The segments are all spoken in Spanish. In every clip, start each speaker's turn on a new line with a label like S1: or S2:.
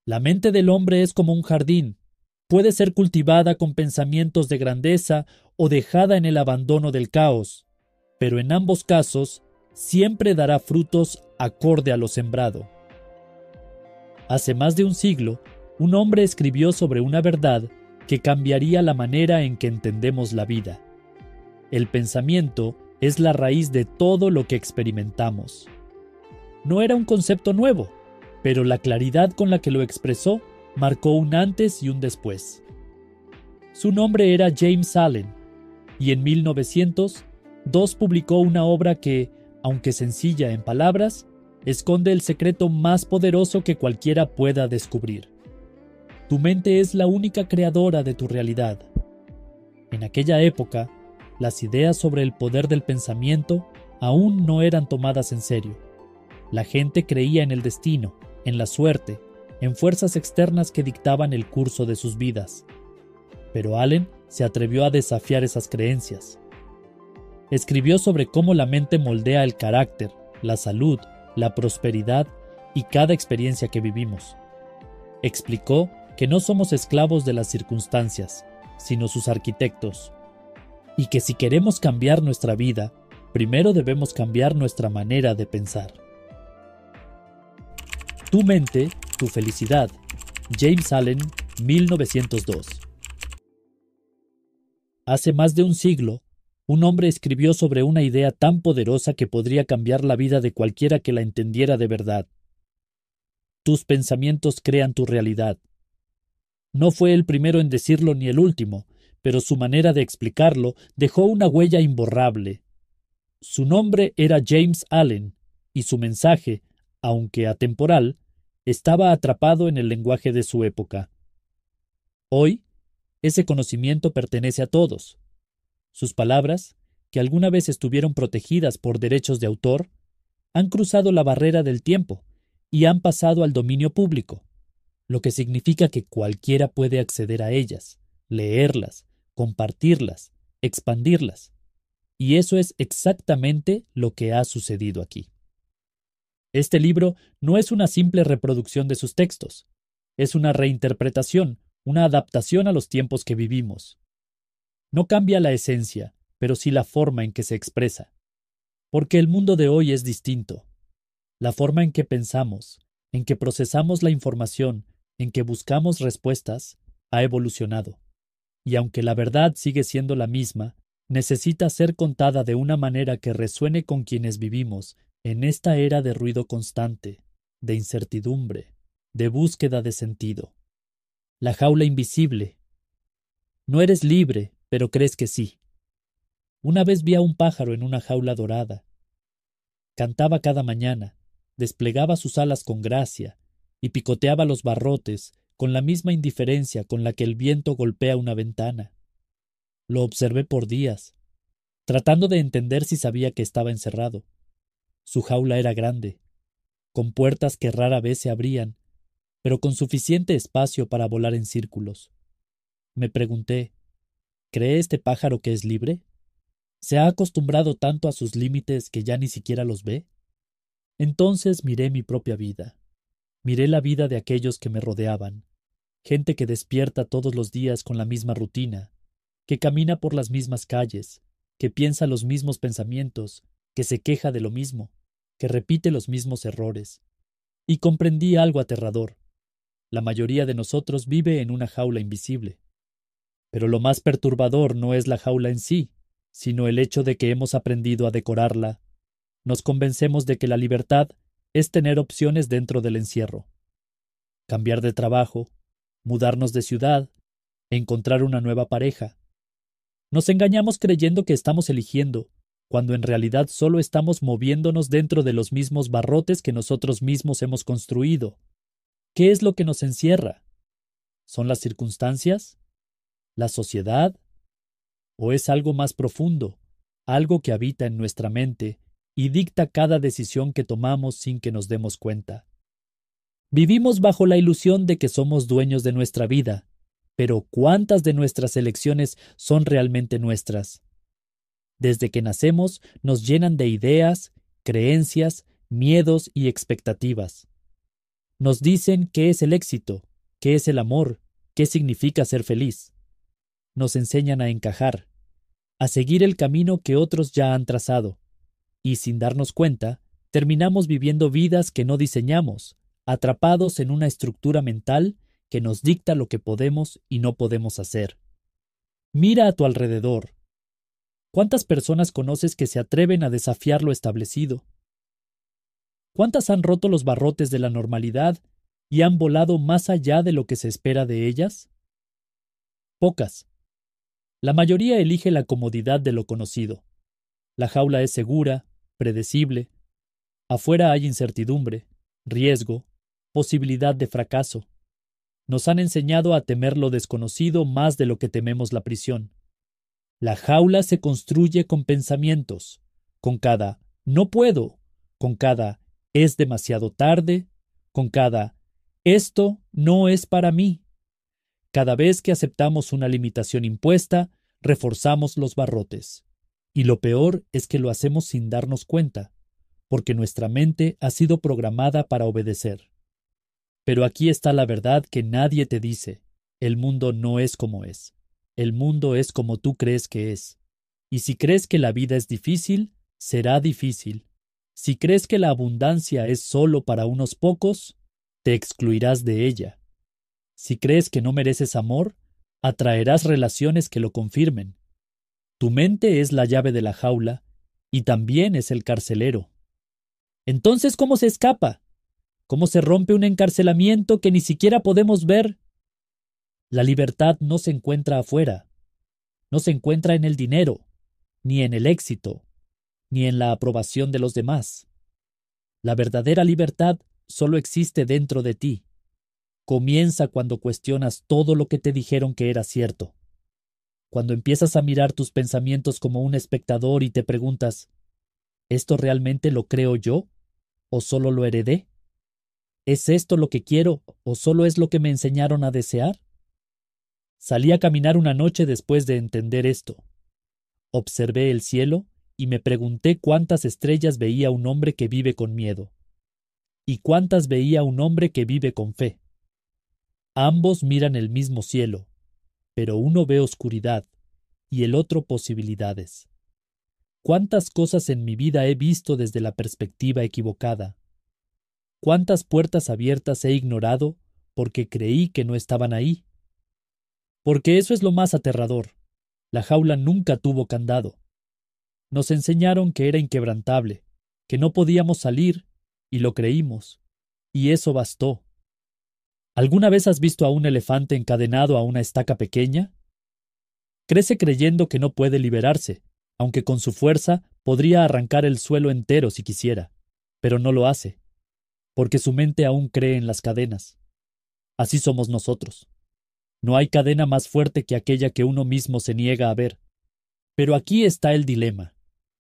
S1: La mente del hombre es como un jardín. Puede ser cultivada con pensamientos de grandeza o dejada en el abandono del caos, pero en ambos casos siempre dará frutos acorde a lo sembrado. Hace más de un siglo, un hombre escribió sobre una verdad que cambiaría la manera en que entendemos la vida. El pensamiento es la raíz de todo lo que experimentamos. No era un concepto nuevo, pero la claridad con la que lo expresó marcó un antes y un después. Su nombre era James Allen, y en 1902 publicó una obra que, aunque sencilla en palabras, esconde el secreto más poderoso que cualquiera pueda descubrir. Tu mente es la única creadora de tu realidad. En aquella época, las ideas sobre el poder del pensamiento aún no eran tomadas en serio. La gente creía en el destino, en la suerte, en fuerzas externas que dictaban el curso de sus vidas. Pero Allen se atrevió a desafiar esas creencias. Escribió sobre cómo la mente moldea el carácter, la salud, la prosperidad y cada experiencia que vivimos. Explicó que no somos esclavos de las circunstancias, sino sus arquitectos, y que si queremos cambiar nuestra vida, primero debemos cambiar nuestra manera de pensar. Tu mente, tu felicidad. James Allen, 1902. Hace más de un siglo, un hombre escribió sobre una idea tan poderosa que podría cambiar la vida de cualquiera que la entendiera de verdad. Tus pensamientos crean tu realidad. No fue el primero en decirlo ni el último, pero su manera de explicarlo dejó una huella imborrable. Su nombre era James Allen, y su mensaje, aunque atemporal, estaba atrapado en el lenguaje de su época. Hoy, ese conocimiento pertenece a todos. Sus palabras, que alguna vez estuvieron protegidas por derechos de autor, han cruzado la barrera del tiempo y han pasado al dominio público, lo que significa que cualquiera puede acceder a ellas, leerlas, compartirlas, expandirlas. Y eso es exactamente lo que ha sucedido aquí. Este libro no es una simple reproducción de sus textos, es una reinterpretación, una adaptación a los tiempos que vivimos. No cambia la esencia, pero sí la forma en que se expresa. Porque el mundo de hoy es distinto. La forma en que pensamos, en que procesamos la información, en que buscamos respuestas, ha evolucionado. Y aunque la verdad sigue siendo la misma, necesita ser contada de una manera que resuene con quienes vivimos en esta era de ruido constante, de incertidumbre, de búsqueda de sentido. La jaula invisible. No eres libre, pero crees que sí. Una vez vi a un pájaro en una jaula dorada. Cantaba cada mañana, desplegaba sus alas con gracia y picoteaba los barrotes con la misma indiferencia con la que el viento golpea una ventana. Lo observé por días, tratando de entender si sabía que estaba encerrado. Su jaula era grande, con puertas que rara vez se abrían, pero con suficiente espacio para volar en círculos. Me pregunté, ¿cree este pájaro que es libre? ¿Se ha acostumbrado tanto a sus límites que ya ni siquiera los ve? Entonces miré mi propia vida. Miré la vida de aquellos que me rodeaban, gente que despierta todos los días con la misma rutina, que camina por las mismas calles, que piensa los mismos pensamientos, que se queja de lo mismo, que repite los mismos errores. Y comprendí algo aterrador. La mayoría de nosotros vive en una jaula invisible. Pero lo más perturbador no es la jaula en sí, sino el hecho de que hemos aprendido a decorarla. Nos convencemos de que la libertad es tener opciones dentro del encierro. Cambiar de trabajo, mudarnos de ciudad, encontrar una nueva pareja. Nos engañamos creyendo que estamos eligiendo, cuando en realidad solo estamos moviéndonos dentro de los mismos barrotes que nosotros mismos hemos construido. ¿Qué es lo que nos encierra? ¿Son las circunstancias? ¿La sociedad? ¿O es algo más profundo, algo que habita en nuestra mente y dicta cada decisión que tomamos sin que nos demos cuenta? Vivimos bajo la ilusión de que somos dueños de nuestra vida, pero ¿cuántas de nuestras elecciones son realmente nuestras? Desde que nacemos nos llenan de ideas, creencias, miedos y expectativas. Nos dicen qué es el éxito, qué es el amor, qué significa ser feliz. Nos enseñan a encajar, a seguir el camino que otros ya han trazado, y sin darnos cuenta, terminamos viviendo vidas que no diseñamos, atrapados en una estructura mental que nos dicta lo que podemos y no podemos hacer. Mira a tu alrededor. ¿Cuántas personas conoces que se atreven a desafiar lo establecido? ¿Cuántas han roto los barrotes de la normalidad y han volado más allá de lo que se espera de ellas? Pocas. La mayoría elige la comodidad de lo conocido. La jaula es segura, predecible. Afuera hay incertidumbre, riesgo, posibilidad de fracaso. Nos han enseñado a temer lo desconocido más de lo que tememos la prisión. La jaula se construye con pensamientos, con cada no puedo, con cada es demasiado tarde, con cada esto no es para mí. Cada vez que aceptamos una limitación impuesta, reforzamos los barrotes. Y lo peor es que lo hacemos sin darnos cuenta, porque nuestra mente ha sido programada para obedecer. Pero aquí está la verdad que nadie te dice. El mundo no es como es. El mundo es como tú crees que es. Y si crees que la vida es difícil, será difícil. Si crees que la abundancia es solo para unos pocos, te excluirás de ella. Si crees que no mereces amor, atraerás relaciones que lo confirmen. Tu mente es la llave de la jaula y también es el carcelero. Entonces, ¿cómo se escapa? ¿Cómo se rompe un encarcelamiento que ni siquiera podemos ver? La libertad no se encuentra afuera, no se encuentra en el dinero, ni en el éxito, ni en la aprobación de los demás. La verdadera libertad solo existe dentro de ti. Comienza cuando cuestionas todo lo que te dijeron que era cierto. Cuando empiezas a mirar tus pensamientos como un espectador y te preguntas, ¿esto realmente lo creo yo? ¿O solo lo heredé? ¿Es esto lo que quiero o solo es lo que me enseñaron a desear? Salí a caminar una noche después de entender esto. Observé el cielo y me pregunté cuántas estrellas veía un hombre que vive con miedo. Y cuántas veía un hombre que vive con fe. Ambos miran el mismo cielo, pero uno ve oscuridad y el otro posibilidades. ¿Cuántas cosas en mi vida he visto desde la perspectiva equivocada? ¿Cuántas puertas abiertas he ignorado porque creí que no estaban ahí? Porque eso es lo más aterrador. La jaula nunca tuvo candado. Nos enseñaron que era inquebrantable, que no podíamos salir, y lo creímos. Y eso bastó. ¿Alguna vez has visto a un elefante encadenado a una estaca pequeña? Crece creyendo que no puede liberarse, aunque con su fuerza podría arrancar el suelo entero si quisiera, pero no lo hace, porque su mente aún cree en las cadenas. Así somos nosotros. No hay cadena más fuerte que aquella que uno mismo se niega a ver. Pero aquí está el dilema.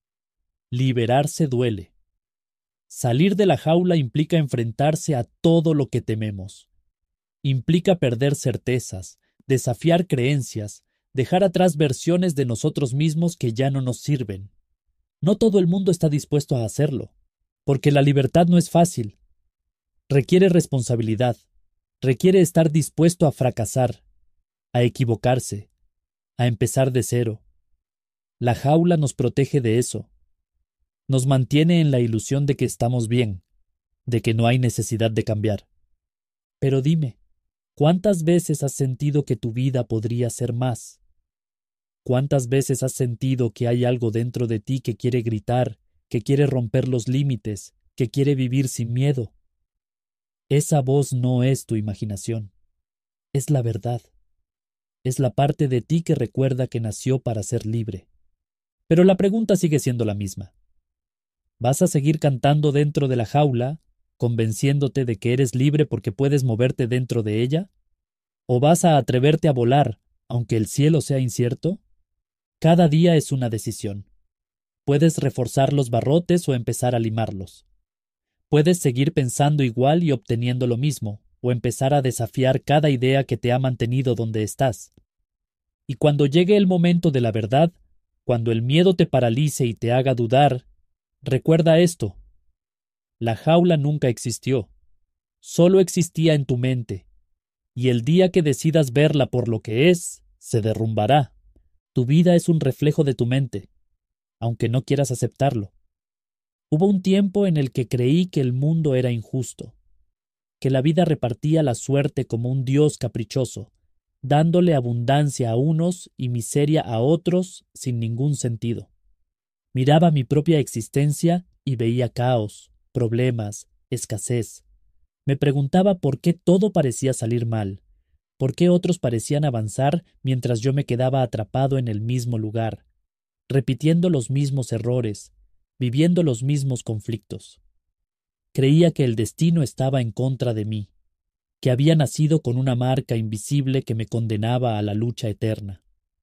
S1: Liberarse duele. Salir de la jaula implica enfrentarse a todo lo que tememos. Implica perder certezas, desafiar creencias, dejar atrás versiones de nosotros mismos que ya no nos sirven. No todo el mundo está dispuesto a hacerlo, porque la libertad no es fácil. Requiere responsabilidad, requiere estar dispuesto a fracasar, a equivocarse, a empezar de cero. La jaula nos protege de eso. Nos mantiene en la ilusión de que estamos bien, de que no hay necesidad de cambiar. Pero dime, ¿cuántas veces has sentido que tu vida podría ser más? ¿Cuántas veces has sentido que hay algo dentro de ti que quiere gritar, que quiere romper los límites, que quiere vivir sin miedo? Esa voz no es tu imaginación, es la verdad. Es la parte de ti que recuerda que nació para ser libre. Pero la pregunta sigue siendo la misma. ¿Vas a seguir cantando dentro de la jaula, convenciéndote de que eres libre porque puedes moverte dentro de ella? ¿O vas a atreverte a volar, aunque el cielo sea incierto? Cada día es una decisión. Puedes reforzar los barrotes o empezar a limarlos. Puedes seguir pensando igual y obteniendo lo mismo, o empezar a desafiar cada idea que te ha mantenido donde estás. Y cuando llegue el momento de la verdad, cuando el miedo te paralice y te haga dudar, recuerda esto. La jaula nunca existió. solo existía en tu mente, y el día que decidas verla por lo que es, se derrumbará. Tu vida es un reflejo de tu mente, aunque no quieras aceptarlo. Hubo un tiempo en el que creí que el mundo era injusto, que la vida repartía la suerte como un dios caprichoso, dándole abundancia a unos y miseria a otros sin ningún sentido. Miraba mi propia existencia y veía caos, problemas, escasez. Me preguntaba por qué todo parecía salir mal, por qué otros parecían avanzar mientras yo me quedaba atrapado en el mismo lugar, repitiendo los mismos errores, viviendo los mismos conflictos. Creía que el destino estaba en contra de mí, que había nacido con una marca invisible que me condenaba a la lucha eterna.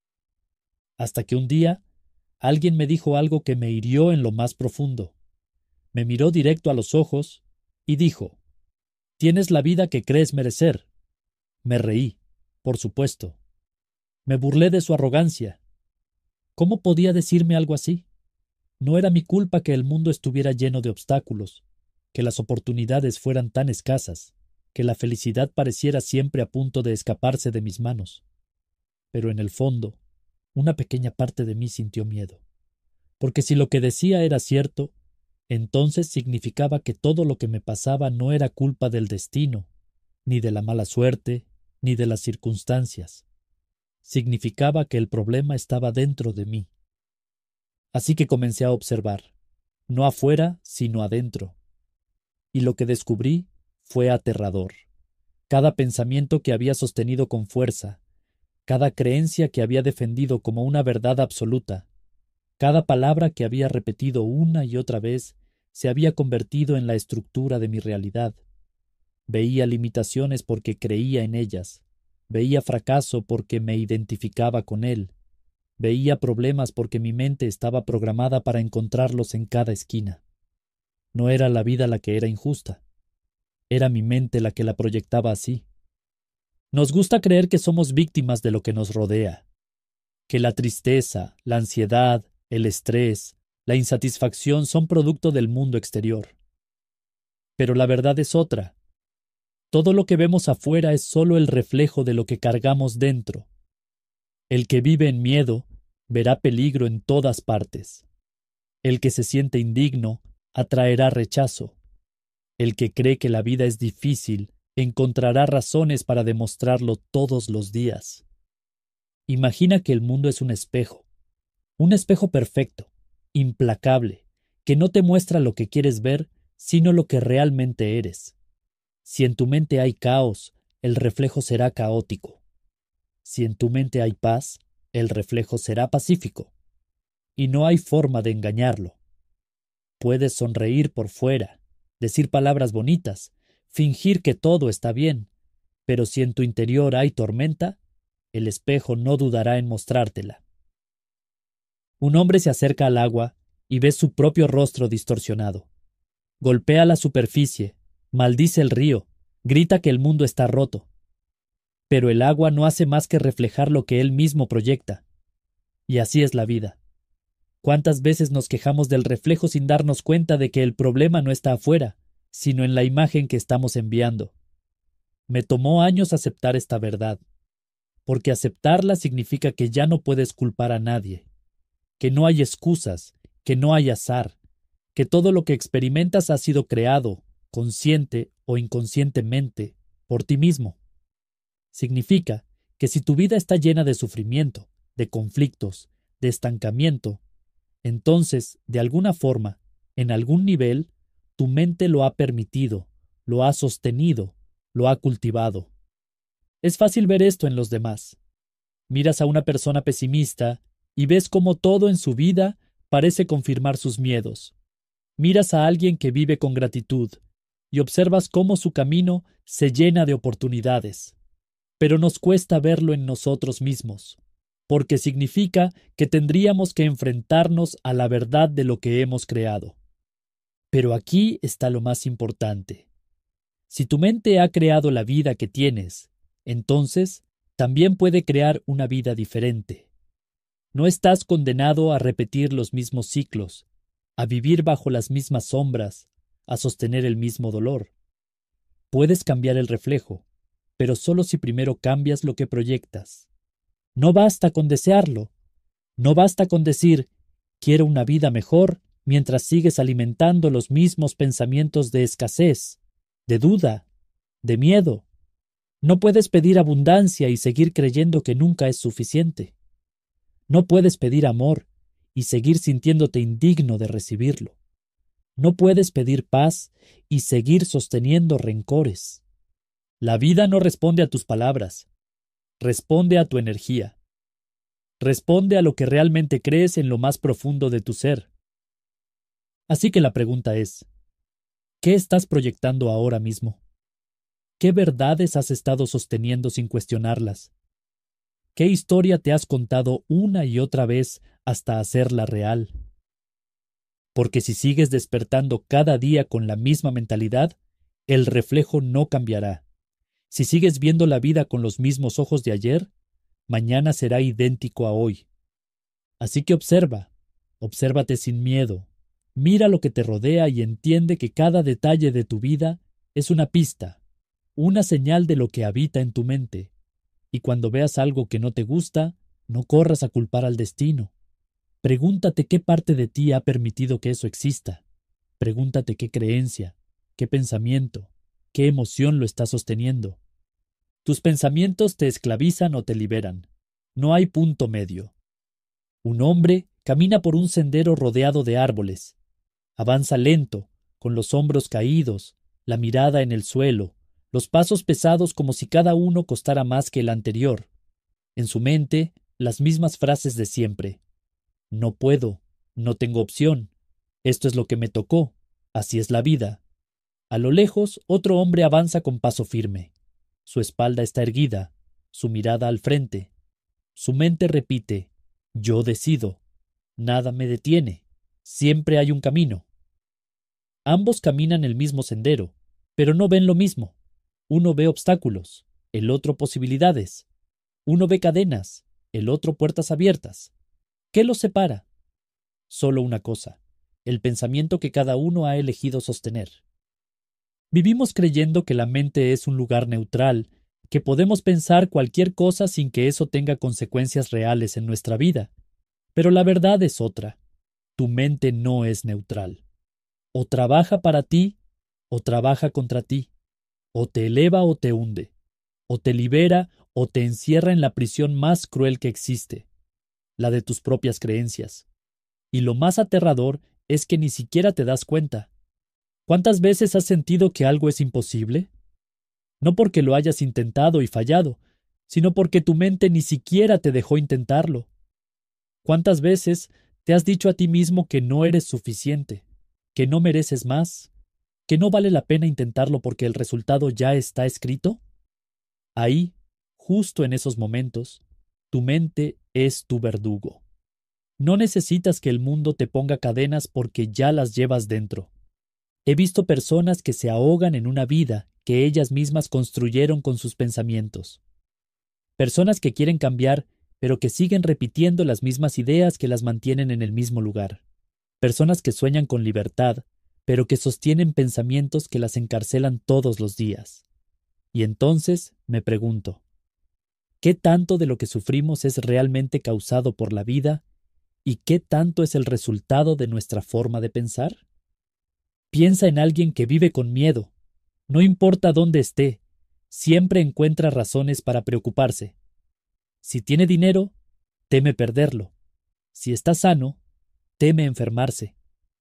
S1: Hasta que un día alguien me dijo algo que me hirió en lo más profundo. Me miró directo a los ojos y dijo: «Tienes la vida que crees merecer». Me reí, por supuesto. Me burlé de su arrogancia. ¿Cómo podía decirme algo así? No era mi culpa que el mundo estuviera lleno de obstáculos, que las oportunidades fueran tan escasas, que la felicidad pareciera siempre a punto de escaparse de mis manos. Pero en el fondo, una pequeña parte de mí sintió miedo, porque si lo que decía era cierto, entonces significaba que todo lo que me pasaba no era culpa del destino, ni de la mala suerte, ni de las circunstancias. Significaba que el problema estaba dentro de mí. Así que comencé a observar, no afuera, sino adentro. Y lo que descubrí fue aterrador. Cada pensamiento que había sostenido con fuerza, cada creencia que había defendido como una verdad absoluta, cada palabra que había repetido una y otra vez, se había convertido en la estructura de mi realidad. Veía limitaciones porque creía en ellas, veía fracaso porque me identificaba con él, veía problemas porque mi mente estaba programada para encontrarlos en cada esquina. No era la vida la que era injusta, era mi mente la que la proyectaba así. Nos gusta creer que somos víctimas de lo que nos rodea, que la tristeza, la ansiedad, el estrés, la insatisfacción son producto del mundo exterior. Pero la verdad es otra. Todo lo que vemos afuera es solo el reflejo de lo que cargamos dentro. El que vive en miedo verá peligro en todas partes. El que se siente indigno atraerá rechazo. El que cree que la vida es difícil encontrará razones para demostrarlo todos los días. Imagina que el mundo es un espejo perfecto, implacable, que no te muestra lo que quieres ver, sino lo que realmente eres. Si en tu mente hay caos, el reflejo será caótico. Si en tu mente hay paz, el reflejo será pacífico. Y no hay forma de engañarlo. Puedes sonreír por fuera, decir palabras bonitas, fingir que todo está bien, pero si en tu interior hay tormenta, el espejo no dudará en mostrártela. Un hombre se acerca al agua y ve su propio rostro distorsionado. Golpea la superficie, maldice el río, grita que el mundo está roto. Pero el agua no hace más que reflejar lo que él mismo proyecta. Y así es la vida. ¿Cuántas veces nos quejamos del reflejo sin darnos cuenta de que el problema no está afuera, sino en la imagen que estamos enviando? Me tomó años aceptar esta verdad, porque aceptarla significa que ya no puedes culpar a nadie, que no hay excusas, que no hay azar, que todo lo que experimentas ha sido creado, consciente o inconscientemente, por ti mismo. Significa que si tu vida está llena de sufrimiento, de conflictos, de estancamiento, entonces, de alguna forma, en algún nivel, tu mente lo ha permitido, lo ha sostenido, lo ha cultivado. Es fácil ver esto en los demás. Miras a una persona pesimista y ves cómo todo en su vida parece confirmar sus miedos. Miras a alguien que vive con gratitud y observas cómo su camino se llena de oportunidades. Pero nos cuesta verlo en nosotros mismos, porque significa que tendríamos que enfrentarnos a la verdad de lo que hemos creado. Pero aquí está lo más importante. Si tu mente ha creado la vida que tienes, entonces también puede crear una vida diferente. No estás condenado a repetir los mismos ciclos, a vivir bajo las mismas sombras, a sostener el mismo dolor. Puedes cambiar el reflejo, pero solo si primero cambias lo que proyectas. No basta con desearlo. No basta con decir, quiero una vida mejor, mientras sigues alimentando los mismos pensamientos de escasez, de duda, de miedo. No puedes pedir abundancia y seguir creyendo que nunca es suficiente. No puedes pedir amor y seguir sintiéndote indigno de recibirlo. No puedes pedir paz y seguir sosteniendo rencores. La vida no responde a tus palabras, responde a tu energía. Responde a lo que realmente crees en lo más profundo de tu ser. Así que la pregunta es, ¿qué estás proyectando ahora mismo? ¿Qué verdades has estado sosteniendo sin cuestionarlas? ¿Qué historia te has contado una y otra vez hasta hacerla real? Porque si sigues despertando cada día con la misma mentalidad, el reflejo no cambiará. Si sigues viendo la vida con los mismos ojos de ayer, mañana será idéntico a hoy. Así que obsérvate sin miedo. Mira lo que te rodea y entiende que cada detalle de tu vida es una pista, una señal de lo que habita en tu mente. Y cuando veas algo que no te gusta, no corras a culpar al destino. Pregúntate qué parte de ti ha permitido que eso exista. Pregúntate qué creencia, qué pensamiento, qué emoción lo está sosteniendo. Tus pensamientos te esclavizan o te liberan. No hay punto medio. Un hombre camina por un sendero rodeado de árboles. Avanza lento, con los hombros caídos, la mirada en el suelo, los pasos pesados como si cada uno costara más que el anterior. En su mente, las mismas frases de siempre. No puedo, no tengo opción, esto es lo que me tocó, así es la vida. A lo lejos, otro hombre avanza con paso firme. Su espalda está erguida, su mirada al frente. Su mente repite, yo decido, nada me detiene, siempre hay un camino. Ambos caminan el mismo sendero, pero no ven lo mismo. Uno ve obstáculos, el otro posibilidades. Uno ve cadenas, el otro puertas abiertas. ¿Qué los separa? Solo una cosa, el pensamiento que cada uno ha elegido sostener. Vivimos creyendo que la mente es un lugar neutral, que podemos pensar cualquier cosa sin que eso tenga consecuencias reales en nuestra vida. Pero la verdad es otra. Tu mente no es neutral. O trabaja para ti, o trabaja contra ti. O te eleva o te hunde. O te libera o te encierra en la prisión más cruel que existe, la de tus propias creencias. Y lo más aterrador es que ni siquiera te das cuenta. ¿Cuántas veces has sentido que algo es imposible? No porque lo hayas intentado y fallado, sino porque tu mente ni siquiera te dejó intentarlo. ¿Cuántas veces te has dicho a ti mismo que no eres suficiente, que no mereces más, que no vale la pena intentarlo porque el resultado ya está escrito? Ahí, justo en esos momentos, tu mente es tu verdugo. No necesitas que el mundo te ponga cadenas porque ya las llevas dentro. He visto personas que se ahogan en una vida que ellas mismas construyeron con sus pensamientos. Personas que quieren cambiar, pero que siguen repitiendo las mismas ideas que las mantienen en el mismo lugar. Personas que sueñan con libertad, pero que sostienen pensamientos que las encarcelan todos los días. Y entonces me pregunto, ¿qué tanto de lo que sufrimos es realmente causado por la vida y qué tanto es el resultado de nuestra forma de pensar? Piensa en alguien que vive con miedo. No importa dónde esté, siempre encuentra razones para preocuparse. Si tiene dinero, teme perderlo. Si está sano, teme enfermarse.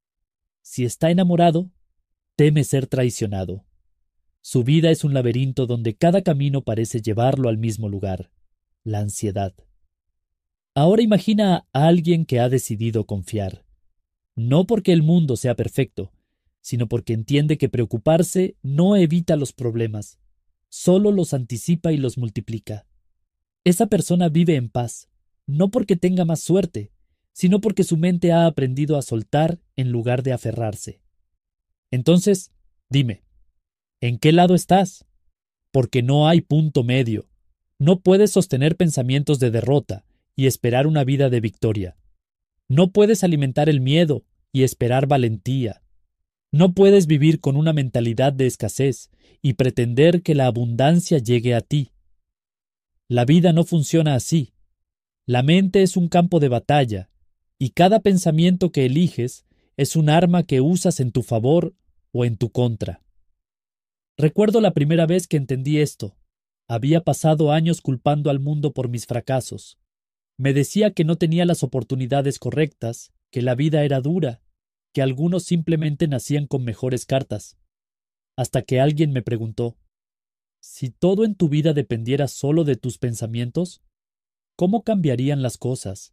S1: Si está enamorado, teme ser traicionado. Su vida es un laberinto donde cada camino parece llevarlo al mismo lugar, la ansiedad. Ahora imagina a alguien que ha decidido confiar, no porque el mundo sea perfecto, sino porque entiende que preocuparse no evita los problemas, solo los anticipa y los multiplica. Esa persona vive en paz, no porque tenga más suerte, sino porque su mente ha aprendido a soltar en lugar de aferrarse. Entonces, dime, ¿en qué lado estás? Porque no hay punto medio. No puedes sostener pensamientos de derrota y esperar una vida de victoria. No puedes alimentar el miedo y esperar valentía. No puedes vivir con una mentalidad de escasez y pretender que la abundancia llegue a ti. La vida no funciona así. La mente es un campo de batalla, y cada pensamiento que eliges es un arma que usas en tu favor o en tu contra. Recuerdo la primera vez que entendí esto. Había pasado años culpando al mundo por mis fracasos. Me decía que no tenía las oportunidades correctas, que la vida era dura, que algunos simplemente nacían con mejores cartas. Hasta que alguien me preguntó, si todo en tu vida dependiera solo de tus pensamientos, ¿cómo cambiarían las cosas?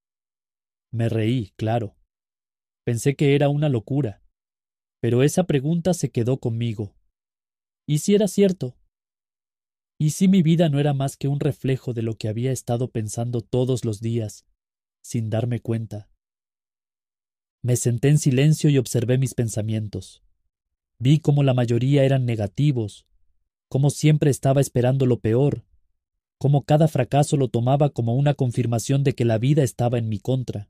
S1: Me reí, claro. Pensé que era una locura, pero esa pregunta se quedó conmigo. ¿Y si era cierto? ¿Y si mi vida no era más que un reflejo de lo que había estado pensando todos los días, sin darme cuenta? Me senté en silencio y observé mis pensamientos. Vi cómo la mayoría eran negativos, cómo siempre estaba esperando lo peor, cómo cada fracaso lo tomaba como una confirmación de que la vida estaba en mi contra.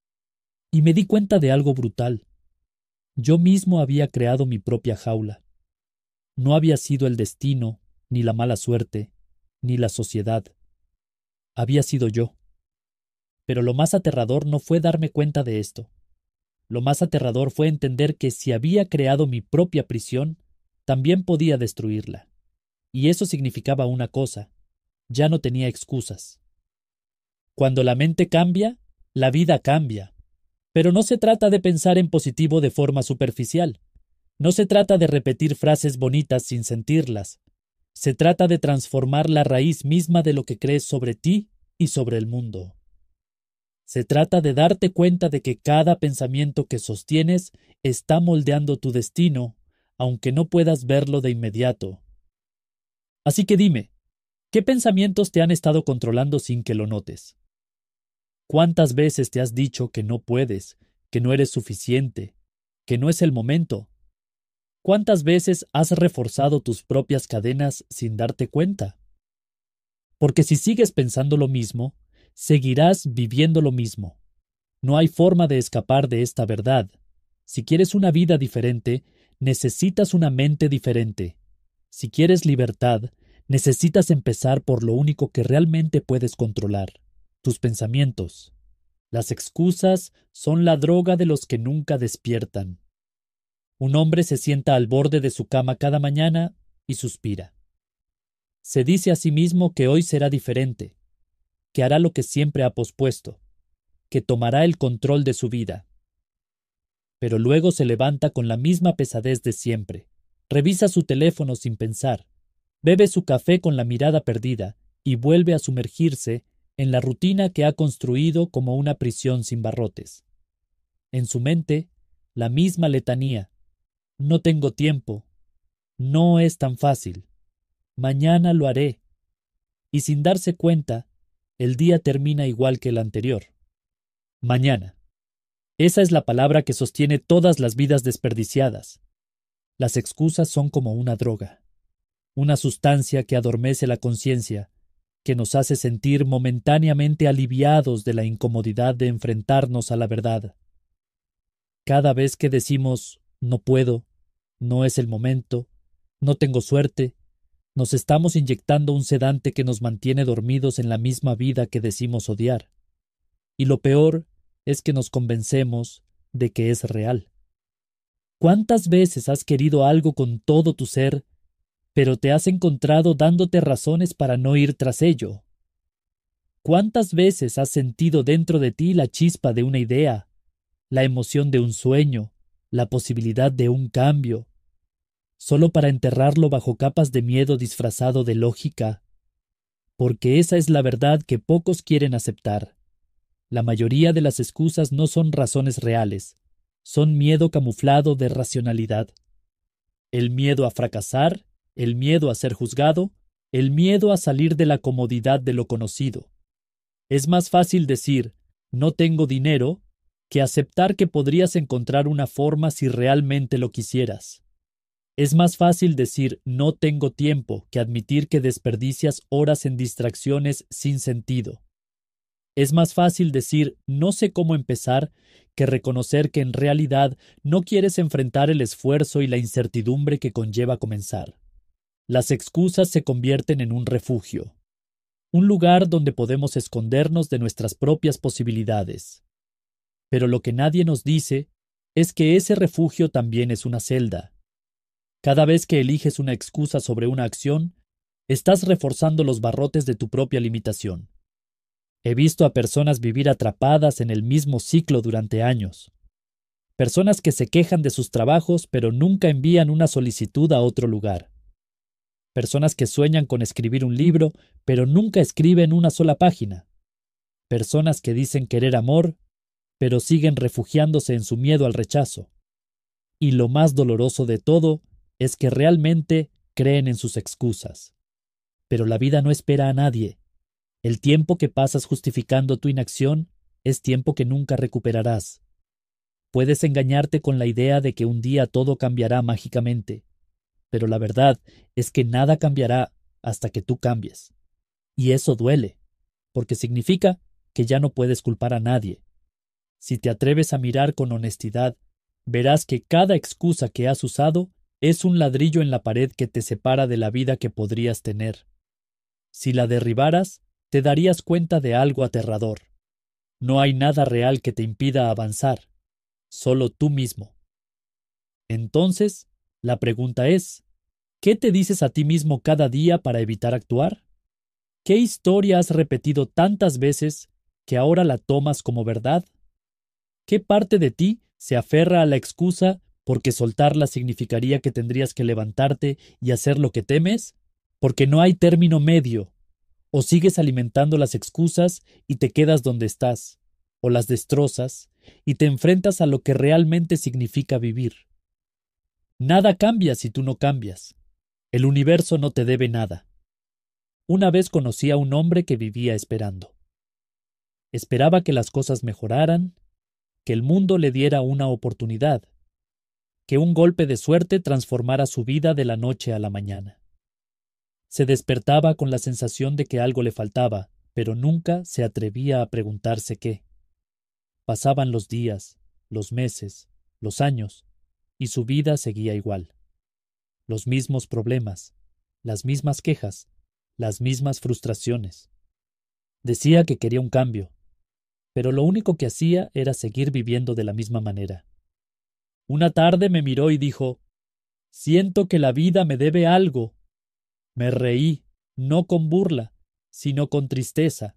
S1: Y me di cuenta de algo brutal. Yo mismo había creado mi propia jaula. No había sido el destino, ni la mala suerte, ni la sociedad. Había sido yo. Pero lo más aterrador no fue darme cuenta de esto. Lo más aterrador fue entender que si había creado mi propia prisión, también podía destruirla. Y eso significaba una cosa: ya no tenía excusas. Cuando la mente cambia, la vida cambia. Pero no se trata de pensar en positivo de forma superficial. No se trata de repetir frases bonitas sin sentirlas. Se trata de transformar la raíz misma de lo que crees sobre ti y sobre el mundo. Se trata de darte cuenta de que cada pensamiento que sostienes está moldeando tu destino, aunque no puedas verlo de inmediato. Así que dime, ¿qué pensamientos te han estado controlando sin que lo notes? ¿Cuántas veces te has dicho que no puedes, que no eres suficiente, que no es el momento? ¿Cuántas veces has reforzado tus propias cadenas sin darte cuenta? Porque si sigues pensando lo mismo, seguirás viviendo lo mismo. No hay forma de escapar de esta verdad. Si quieres una vida diferente, necesitas una mente diferente. Si quieres libertad, necesitas empezar por lo único que realmente puedes controlar: tus pensamientos. Las excusas son la droga de los que nunca despiertan. Un hombre se sienta al borde de su cama cada mañana y suspira. Se dice a sí mismo que hoy será diferente, que hará lo que siempre ha pospuesto, que tomará el control de su vida. Pero luego se levanta con la misma pesadez de siempre, revisa su teléfono sin pensar, bebe su café con la mirada perdida y vuelve a sumergirse en la rutina que ha construido como una prisión sin barrotes. En su mente, la misma letanía: no tengo tiempo, no es tan fácil, mañana lo haré. Y sin darse cuenta, el día termina igual que el anterior. Mañana. Esa es la palabra que sostiene todas las vidas desperdiciadas. Las excusas son como una droga, una sustancia que adormece la conciencia, que nos hace sentir momentáneamente aliviados de la incomodidad de enfrentarnos a la verdad. Cada vez que decimos no puedo, no es el momento, no tengo suerte, nos estamos inyectando un sedante que nos mantiene dormidos en la misma vida que decimos odiar. Y lo peor es que nos convencemos de que es real. ¿Cuántas veces has querido algo con todo tu ser, pero te has encontrado dándote razones para no ir tras ello? ¿Cuántas veces has sentido dentro de ti la chispa de una idea, la emoción de un sueño, la posibilidad de un cambio, solo para enterrarlo bajo capas de miedo disfrazado de lógica? Porque esa es la verdad que pocos quieren aceptar. La mayoría de las excusas no son razones reales, son miedo camuflado de racionalidad. El miedo a fracasar, el miedo a ser juzgado, el miedo a salir de la comodidad de lo conocido. Es más fácil decir no tengo dinero que aceptar que podrías encontrar una forma si realmente lo quisieras. Es más fácil decir no tengo tiempo que admitir que desperdicias horas en distracciones sin sentido. Es más fácil decir no sé cómo empezar que reconocer que en realidad no quieres enfrentar el esfuerzo y la incertidumbre que conlleva comenzar. Las excusas se convierten en un refugio, un lugar donde podemos escondernos de nuestras propias posibilidades. Pero lo que nadie nos dice es que ese refugio también es una celda. Cada vez que eliges una excusa sobre una acción, estás reforzando los barrotes de tu propia limitación. He visto a personas vivir atrapadas en el mismo ciclo durante años. Personas que se quejan de sus trabajos pero nunca envían una solicitud a otro lugar. Personas que sueñan con escribir un libro pero nunca escriben una sola página. Personas que dicen querer amor pero siguen refugiándose en su miedo al rechazo. Y lo más doloroso de todo es que realmente creen en sus excusas. Pero la vida no espera a nadie. El tiempo que pasas justificando tu inacción es tiempo que nunca recuperarás. Puedes engañarte con la idea de que un día todo cambiará mágicamente, pero la verdad es que nada cambiará hasta que tú cambies. Y eso duele, porque significa que ya no puedes culpar a nadie. Si te atreves a mirar con honestidad, verás que cada excusa que has usado es un ladrillo en la pared que te separa de la vida que podrías tener. Si la derribaras, te darías cuenta de algo aterrador. No hay nada real que te impida avanzar, solo tú mismo. Entonces, la pregunta es, ¿qué te dices a ti mismo cada día para evitar actuar? ¿Qué historia has repetido tantas veces que ahora la tomas como verdad? ¿Qué parte de ti se aferra a la excusa porque soltarla significaría que tendrías que levantarte y hacer lo que temes? Porque no hay término medio. O sigues alimentando las excusas y te quedas donde estás, o las destrozas y te enfrentas a lo que realmente significa vivir. Nada cambia si tú no cambias. El universo no te debe nada. Una vez conocí a un hombre que vivía esperando. Esperaba que las cosas mejoraran, que el mundo le diera una oportunidad, que un golpe de suerte transformara su vida de la noche a la mañana. Se despertaba con la sensación de que algo le faltaba, pero nunca se atrevía a preguntarse qué. Pasaban los días, los meses, los años, y su vida seguía igual. Los mismos problemas, las mismas quejas, las mismas frustraciones. Decía que quería un cambio, pero lo único que hacía era seguir viviendo de la misma manera. Una tarde me miró y dijo, «Siento que la vida me debe algo». Me reí, no con burla, sino con tristeza.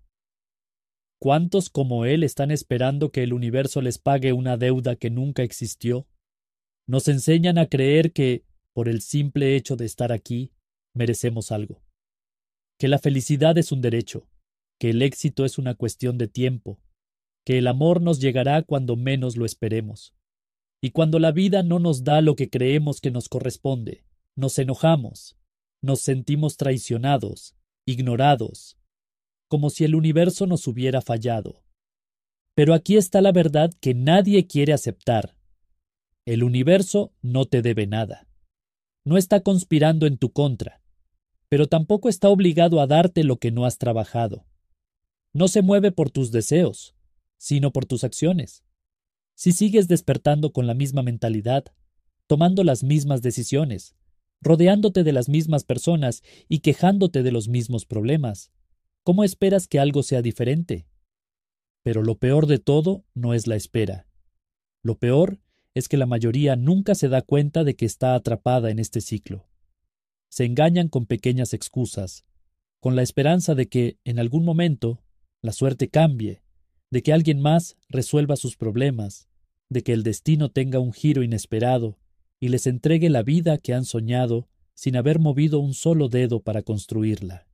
S1: ¿Cuántos como él están esperando que el universo les pague una deuda que nunca existió? Nos enseñan a creer que, por el simple hecho de estar aquí, merecemos algo. Que la felicidad es un derecho, que el éxito es una cuestión de tiempo, que el amor nos llegará cuando menos lo esperemos. Y cuando la vida no nos da lo que creemos que nos corresponde, nos enojamos, nos sentimos traicionados, ignorados, como si el universo nos hubiera fallado. Pero aquí está la verdad que nadie quiere aceptar. El universo no te debe nada. No está conspirando en tu contra, pero tampoco está obligado a darte lo que no has trabajado. No se mueve por tus deseos, sino por tus acciones. Si sigues despertando con la misma mentalidad, tomando las mismas decisiones, rodeándote de las mismas personas y quejándote de los mismos problemas, ¿cómo esperas que algo sea diferente? Pero lo peor de todo no es la espera. Lo peor es que la mayoría nunca se da cuenta de que está atrapada en este ciclo. Se engañan con pequeñas excusas, con la esperanza de que, en algún momento, la suerte cambie, de que alguien más resuelva sus problemas, de que el destino tenga un giro inesperado y les entregue la vida que han soñado sin haber movido un solo dedo para construirla.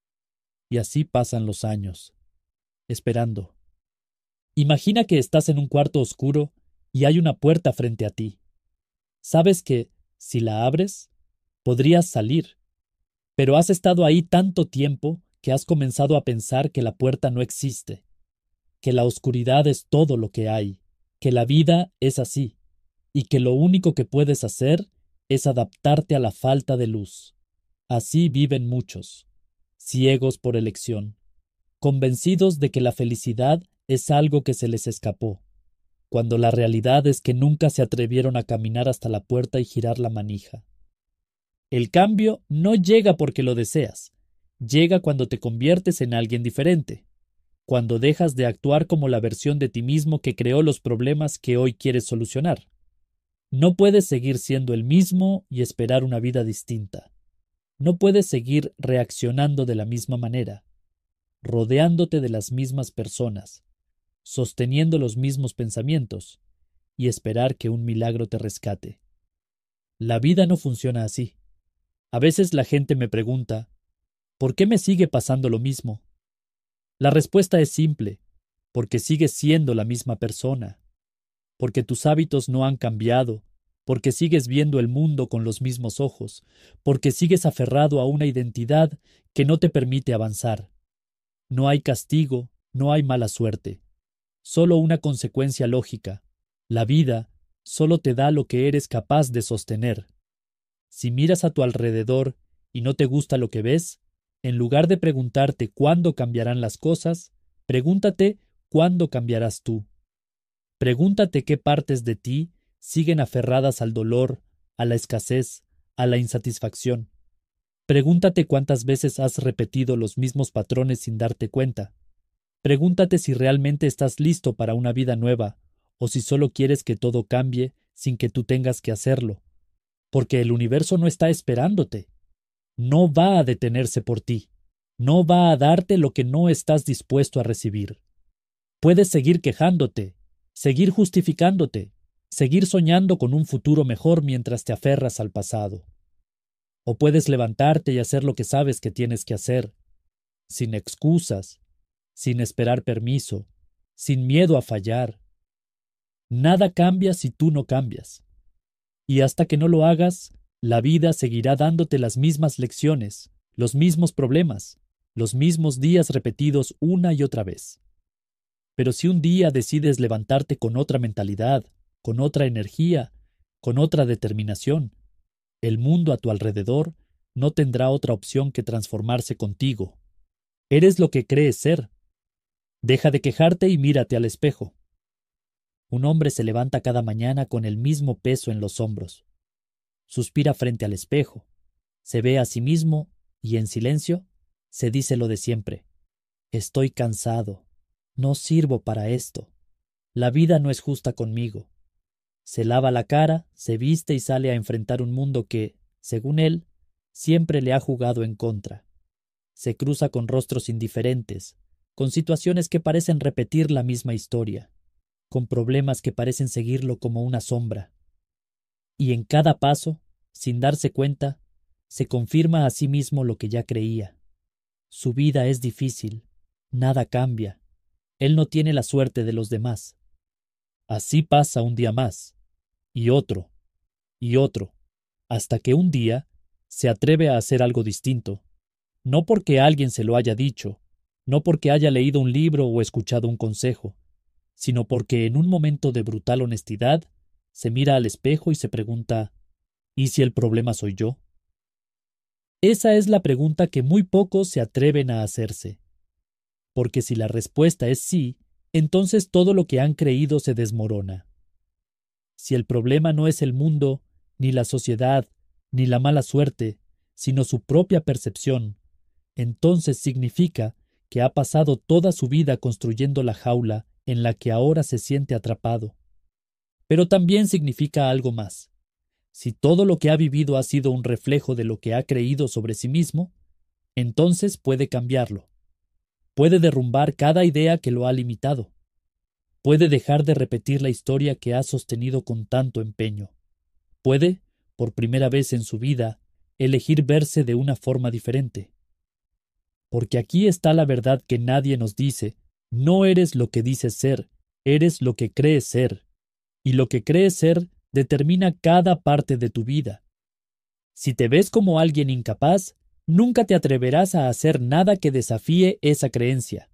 S1: Y así pasan los años, esperando. Imagina que estás en un cuarto oscuro y hay una puerta frente a ti. Sabes que, si la abres, podrías salir, pero has estado ahí tanto tiempo que has comenzado a pensar que la puerta no existe, que la oscuridad es todo lo que hay, que la vida es así, y que lo único que puedes hacer es adaptarte a la falta de luz. Así viven muchos, ciegos por elección. convencidos de que la felicidad es algo que se les escapó, cuando la realidad es que nunca se atrevieron a caminar hasta la puerta y girar la manija. El cambio no llega porque lo deseas, llega cuando te conviertes en alguien diferente, cuando dejas de actuar como la versión de ti mismo que creó los problemas que hoy quieres solucionar. No puedes seguir siendo el mismo y esperar una vida distinta. No puedes seguir reaccionando de la misma manera, rodeándote de las mismas personas, sosteniendo los mismos pensamientos y esperar que un milagro te rescate. La vida no funciona así. A veces la gente me pregunta, ¿por qué me sigue pasando lo mismo? La respuesta es simple, porque sigues siendo la misma persona, porque tus hábitos no han cambiado, porque sigues viendo el mundo con los mismos ojos, porque sigues aferrado a una identidad que no te permite avanzar. No hay castigo, no hay mala suerte, solo una consecuencia lógica. La vida solo te da lo que eres capaz de sostener. Si miras a tu alrededor y no te gusta lo que ves, en lugar de preguntarte cuándo cambiarán las cosas, pregúntate cuándo cambiarás tú. Pregúntate qué partes de ti siguen aferradas al dolor, a la escasez, a la insatisfacción. Pregúntate cuántas veces has repetido los mismos patrones sin darte cuenta. Pregúntate si realmente estás listo para una vida nueva, o si solo quieres que todo cambie sin que tú tengas que hacerlo. Porque el universo no está esperándote. No va a detenerse por ti. No va a darte lo que no estás dispuesto a recibir. Puedes seguir quejándote, seguir justificándote, seguir soñando con un futuro mejor mientras te aferras al pasado. O puedes levantarte y hacer lo que sabes que tienes que hacer, sin excusas, sin esperar permiso, sin miedo a fallar. Nada cambia si tú no cambias. Y hasta que no lo hagas, la vida seguirá dándote las mismas lecciones, los mismos problemas, los mismos días repetidos una y otra vez. Pero si un día decides levantarte con otra mentalidad, con otra energía, con otra determinación, el mundo a tu alrededor no tendrá otra opción que transformarse contigo. Eres lo que crees ser. Deja de quejarte y mírate al espejo. Un hombre se levanta cada mañana con el mismo peso en los hombros. Suspira frente al espejo, se ve a sí mismo y en silencio se dice lo de siempre. Estoy cansado. No sirvo para esto. La vida no es justa conmigo. Se lava la cara, se viste y sale a enfrentar un mundo que, según él, siempre le ha jugado en contra. Se cruza con rostros indiferentes, con situaciones que parecen repetir la misma historia, con problemas que parecen seguirlo como una sombra. Y en cada paso, sin darse cuenta, se confirma a sí mismo lo que ya creía. Su vida es difícil, nada cambia. Él no tiene la suerte de los demás. Así pasa un día más, y otro, hasta que un día se atreve a hacer algo distinto, no porque alguien se lo haya dicho, no porque haya leído un libro o escuchado un consejo, sino porque en un momento de brutal honestidad se mira al espejo y se pregunta, ¿y si el problema soy yo? Esa es la pregunta que muy pocos se atreven a hacerse. Porque si la respuesta es sí, entonces todo lo que han creído se desmorona. Si el problema no es el mundo, ni la sociedad, ni la mala suerte, sino su propia percepción, entonces significa que ha pasado toda su vida construyendo la jaula en la que ahora se siente atrapado. Pero también significa algo más. Si todo lo que ha vivido ha sido un reflejo de lo que ha creído sobre sí mismo, entonces puede cambiarlo. Puede derrumbar cada idea que lo ha limitado. Puede dejar de repetir la historia que ha sostenido con tanto empeño. Puede, por primera vez en su vida, elegir verse de una forma diferente. Porque aquí está la verdad que nadie nos dice: no eres lo que dices ser, eres lo que crees ser. Y lo que crees ser determina cada parte de tu vida. Si te ves como alguien incapaz, nunca te atreverás a hacer nada que desafíe esa creencia.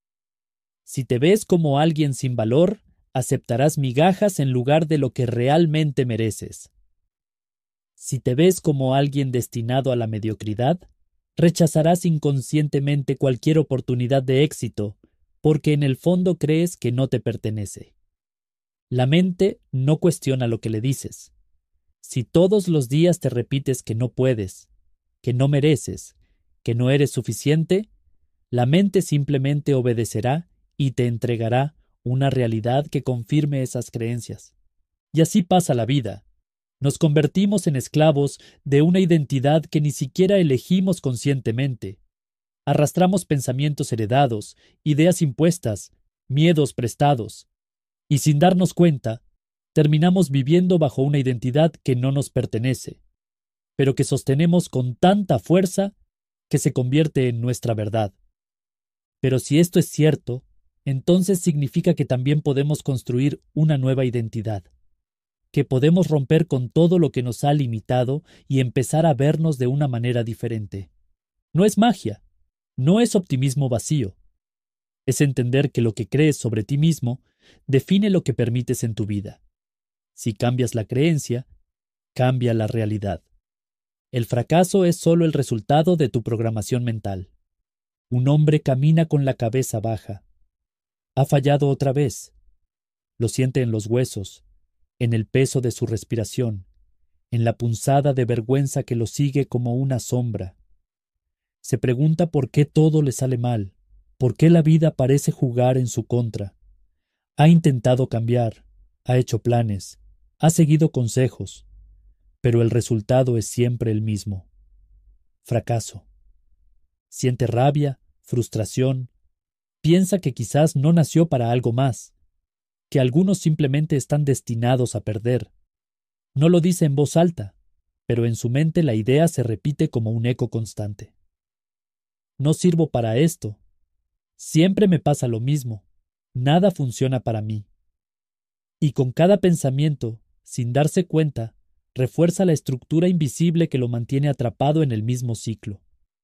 S1: Si te ves como alguien sin valor, aceptarás migajas en lugar de lo que realmente mereces. Si te ves como alguien destinado a la mediocridad, rechazarás inconscientemente cualquier oportunidad de éxito, porque en el fondo crees que no te pertenece. La mente no cuestiona lo que le dices. Si todos los días te repites que no puedes, que no mereces, que no eres suficiente, la mente simplemente obedecerá y te entregará una realidad que confirme esas creencias. Y así pasa la vida. Nos convertimos en esclavos de una identidad que ni siquiera elegimos conscientemente. Arrastramos pensamientos heredados, ideas impuestas, miedos prestados, y sin darnos cuenta, terminamos viviendo bajo una identidad que no nos pertenece, pero que sostenemos con tanta fuerza que se convierte en nuestra verdad. Pero si esto es cierto, entonces significa que también podemos construir una nueva identidad, que podemos romper con todo lo que nos ha limitado y empezar a vernos de una manera diferente. No es magia, no es optimismo vacío. Es entender que lo que crees sobre ti mismo define lo que permites en tu vida. Si cambias la creencia, cambia la realidad. El fracaso es solo el resultado de tu programación mental. Un hombre camina con la cabeza baja. Ha fallado otra vez. Lo siente en los huesos, en el peso de su respiración, en la punzada de vergüenza que lo sigue como una sombra. Se pregunta por qué todo le sale mal, por qué la vida parece jugar en su contra. Ha intentado cambiar, ha hecho planes, ha seguido consejos, pero el resultado es siempre el mismo. Fracaso. Siente rabia, frustración, piensa que quizás no nació para algo más, que algunos simplemente están destinados a perder. No lo dice en voz alta, pero en su mente la idea se repite como un eco constante. No sirvo para esto. Siempre me pasa lo mismo. Nada funciona para mí. Y con cada pensamiento, sin darse cuenta, refuerza la estructura invisible que lo mantiene atrapado en el mismo ciclo.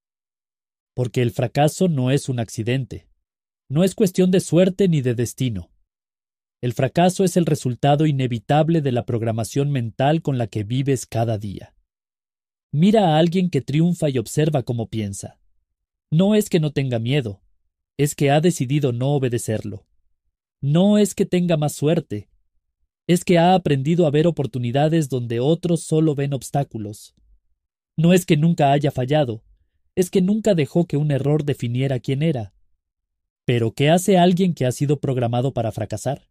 S1: Porque el fracaso no es un accidente. No es cuestión de suerte ni de destino. El fracaso es el resultado inevitable de la programación mental con la que vives cada día. Mira a alguien que triunfa y observa cómo piensa. No es que no tenga miedo, es que ha decidido no obedecerlo. No es que tenga más suerte, es que ha aprendido a ver oportunidades donde otros solo ven obstáculos. No es que nunca haya fallado, es que nunca dejó que un error definiera quién era. Pero ¿qué hace alguien que ha sido programado para fracasar?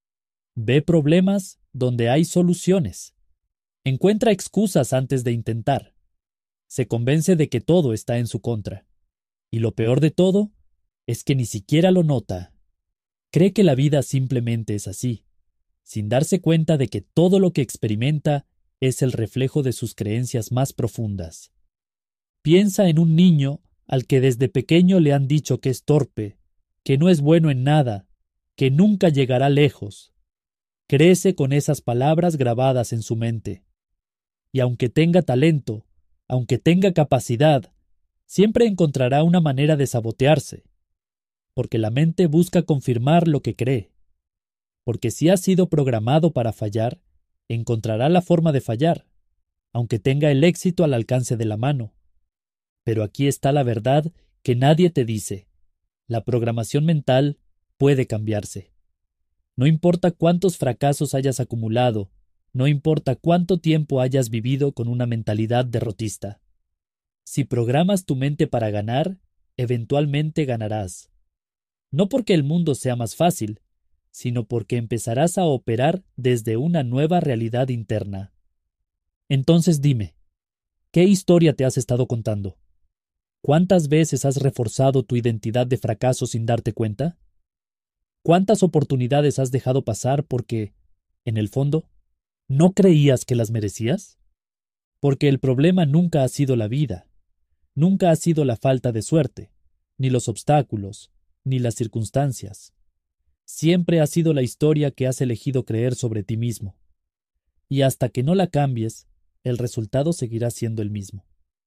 S1: Ve problemas donde hay soluciones. Encuentra excusas antes de intentar. Se convence de que todo está en su contra. Y lo peor de todo es que ni siquiera lo nota. Cree que la vida simplemente es así, sin darse cuenta de que todo lo que experimenta es el reflejo de sus creencias más profundas. Piensa en un niño al que desde pequeño le han dicho que es torpe, que no es bueno en nada, que nunca llegará lejos. Crece con esas palabras grabadas en su mente. Y aunque tenga talento, aunque tenga capacidad, siempre encontrará una manera de sabotearse, porque la mente busca confirmar lo que cree. Porque si ha sido programado para fallar, encontrará la forma de fallar, aunque tenga el éxito al alcance de la mano. Pero aquí está la verdad que nadie te dice. La programación mental puede cambiarse. No importa cuántos fracasos hayas acumulado, no importa cuánto tiempo hayas vivido con una mentalidad derrotista. Si programas tu mente para ganar, eventualmente ganarás. No porque el mundo sea más fácil, sino porque empezarás a operar desde una nueva realidad interna. Entonces dime, ¿qué historia te has estado contando? ¿Cuántas veces has reforzado tu identidad de fracaso sin darte cuenta? ¿Cuántas oportunidades has dejado pasar porque, en el fondo, no creías que las merecías? Porque el problema nunca ha sido la vida, nunca ha sido la falta de suerte, ni los obstáculos, ni las circunstancias. Siempre ha sido la historia que has elegido creer sobre ti mismo. Y hasta que no la cambies, el resultado seguirá siendo el mismo.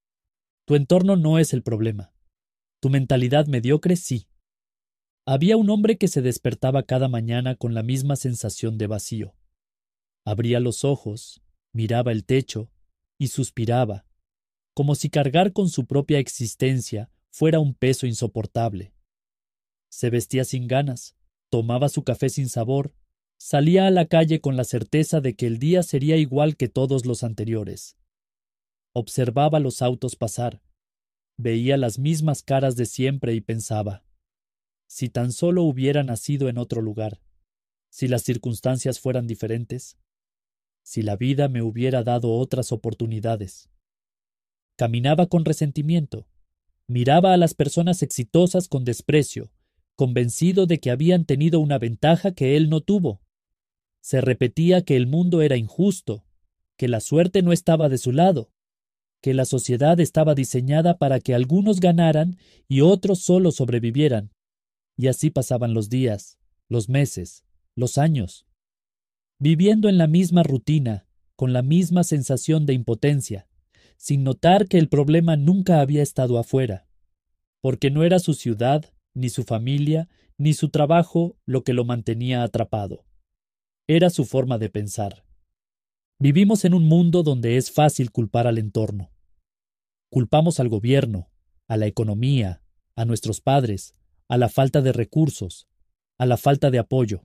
S1: Tu entorno no es el problema. Tu mentalidad mediocre sí. Había un hombre que se despertaba cada mañana con la misma sensación de vacío. Abría los ojos, miraba el techo y suspiraba. como si cargar con su propia existencia fuera un peso insoportable. Se vestía sin ganas, tomaba su café sin sabor, salía a la calle con la certeza de que el día sería igual que todos los anteriores. Observaba los autos pasar, veía las mismas caras de siempre y pensaba, si tan solo hubiera nacido en otro lugar, si las circunstancias fueran diferentes, si la vida me hubiera dado otras oportunidades. Caminaba con resentimiento, miraba a las personas exitosas con desprecio, convencido de que habían tenido una ventaja que él no tuvo. Se repetía que el mundo era injusto, que la suerte no estaba de su lado, que la sociedad estaba diseñada para que algunos ganaran y otros solo sobrevivieran. Y así pasaban los días, los meses, los años, viviendo en la misma rutina, con la misma sensación de impotencia, sin notar que el problema nunca había estado afuera, porque no era su ciudad, ni su familia, ni su trabajo lo que lo mantenía atrapado. Era su forma de pensar. Vivimos en un mundo donde es fácil culpar al entorno. Culpamos al gobierno, a la economía, a nuestros padres, a la falta de recursos, a la falta de apoyo.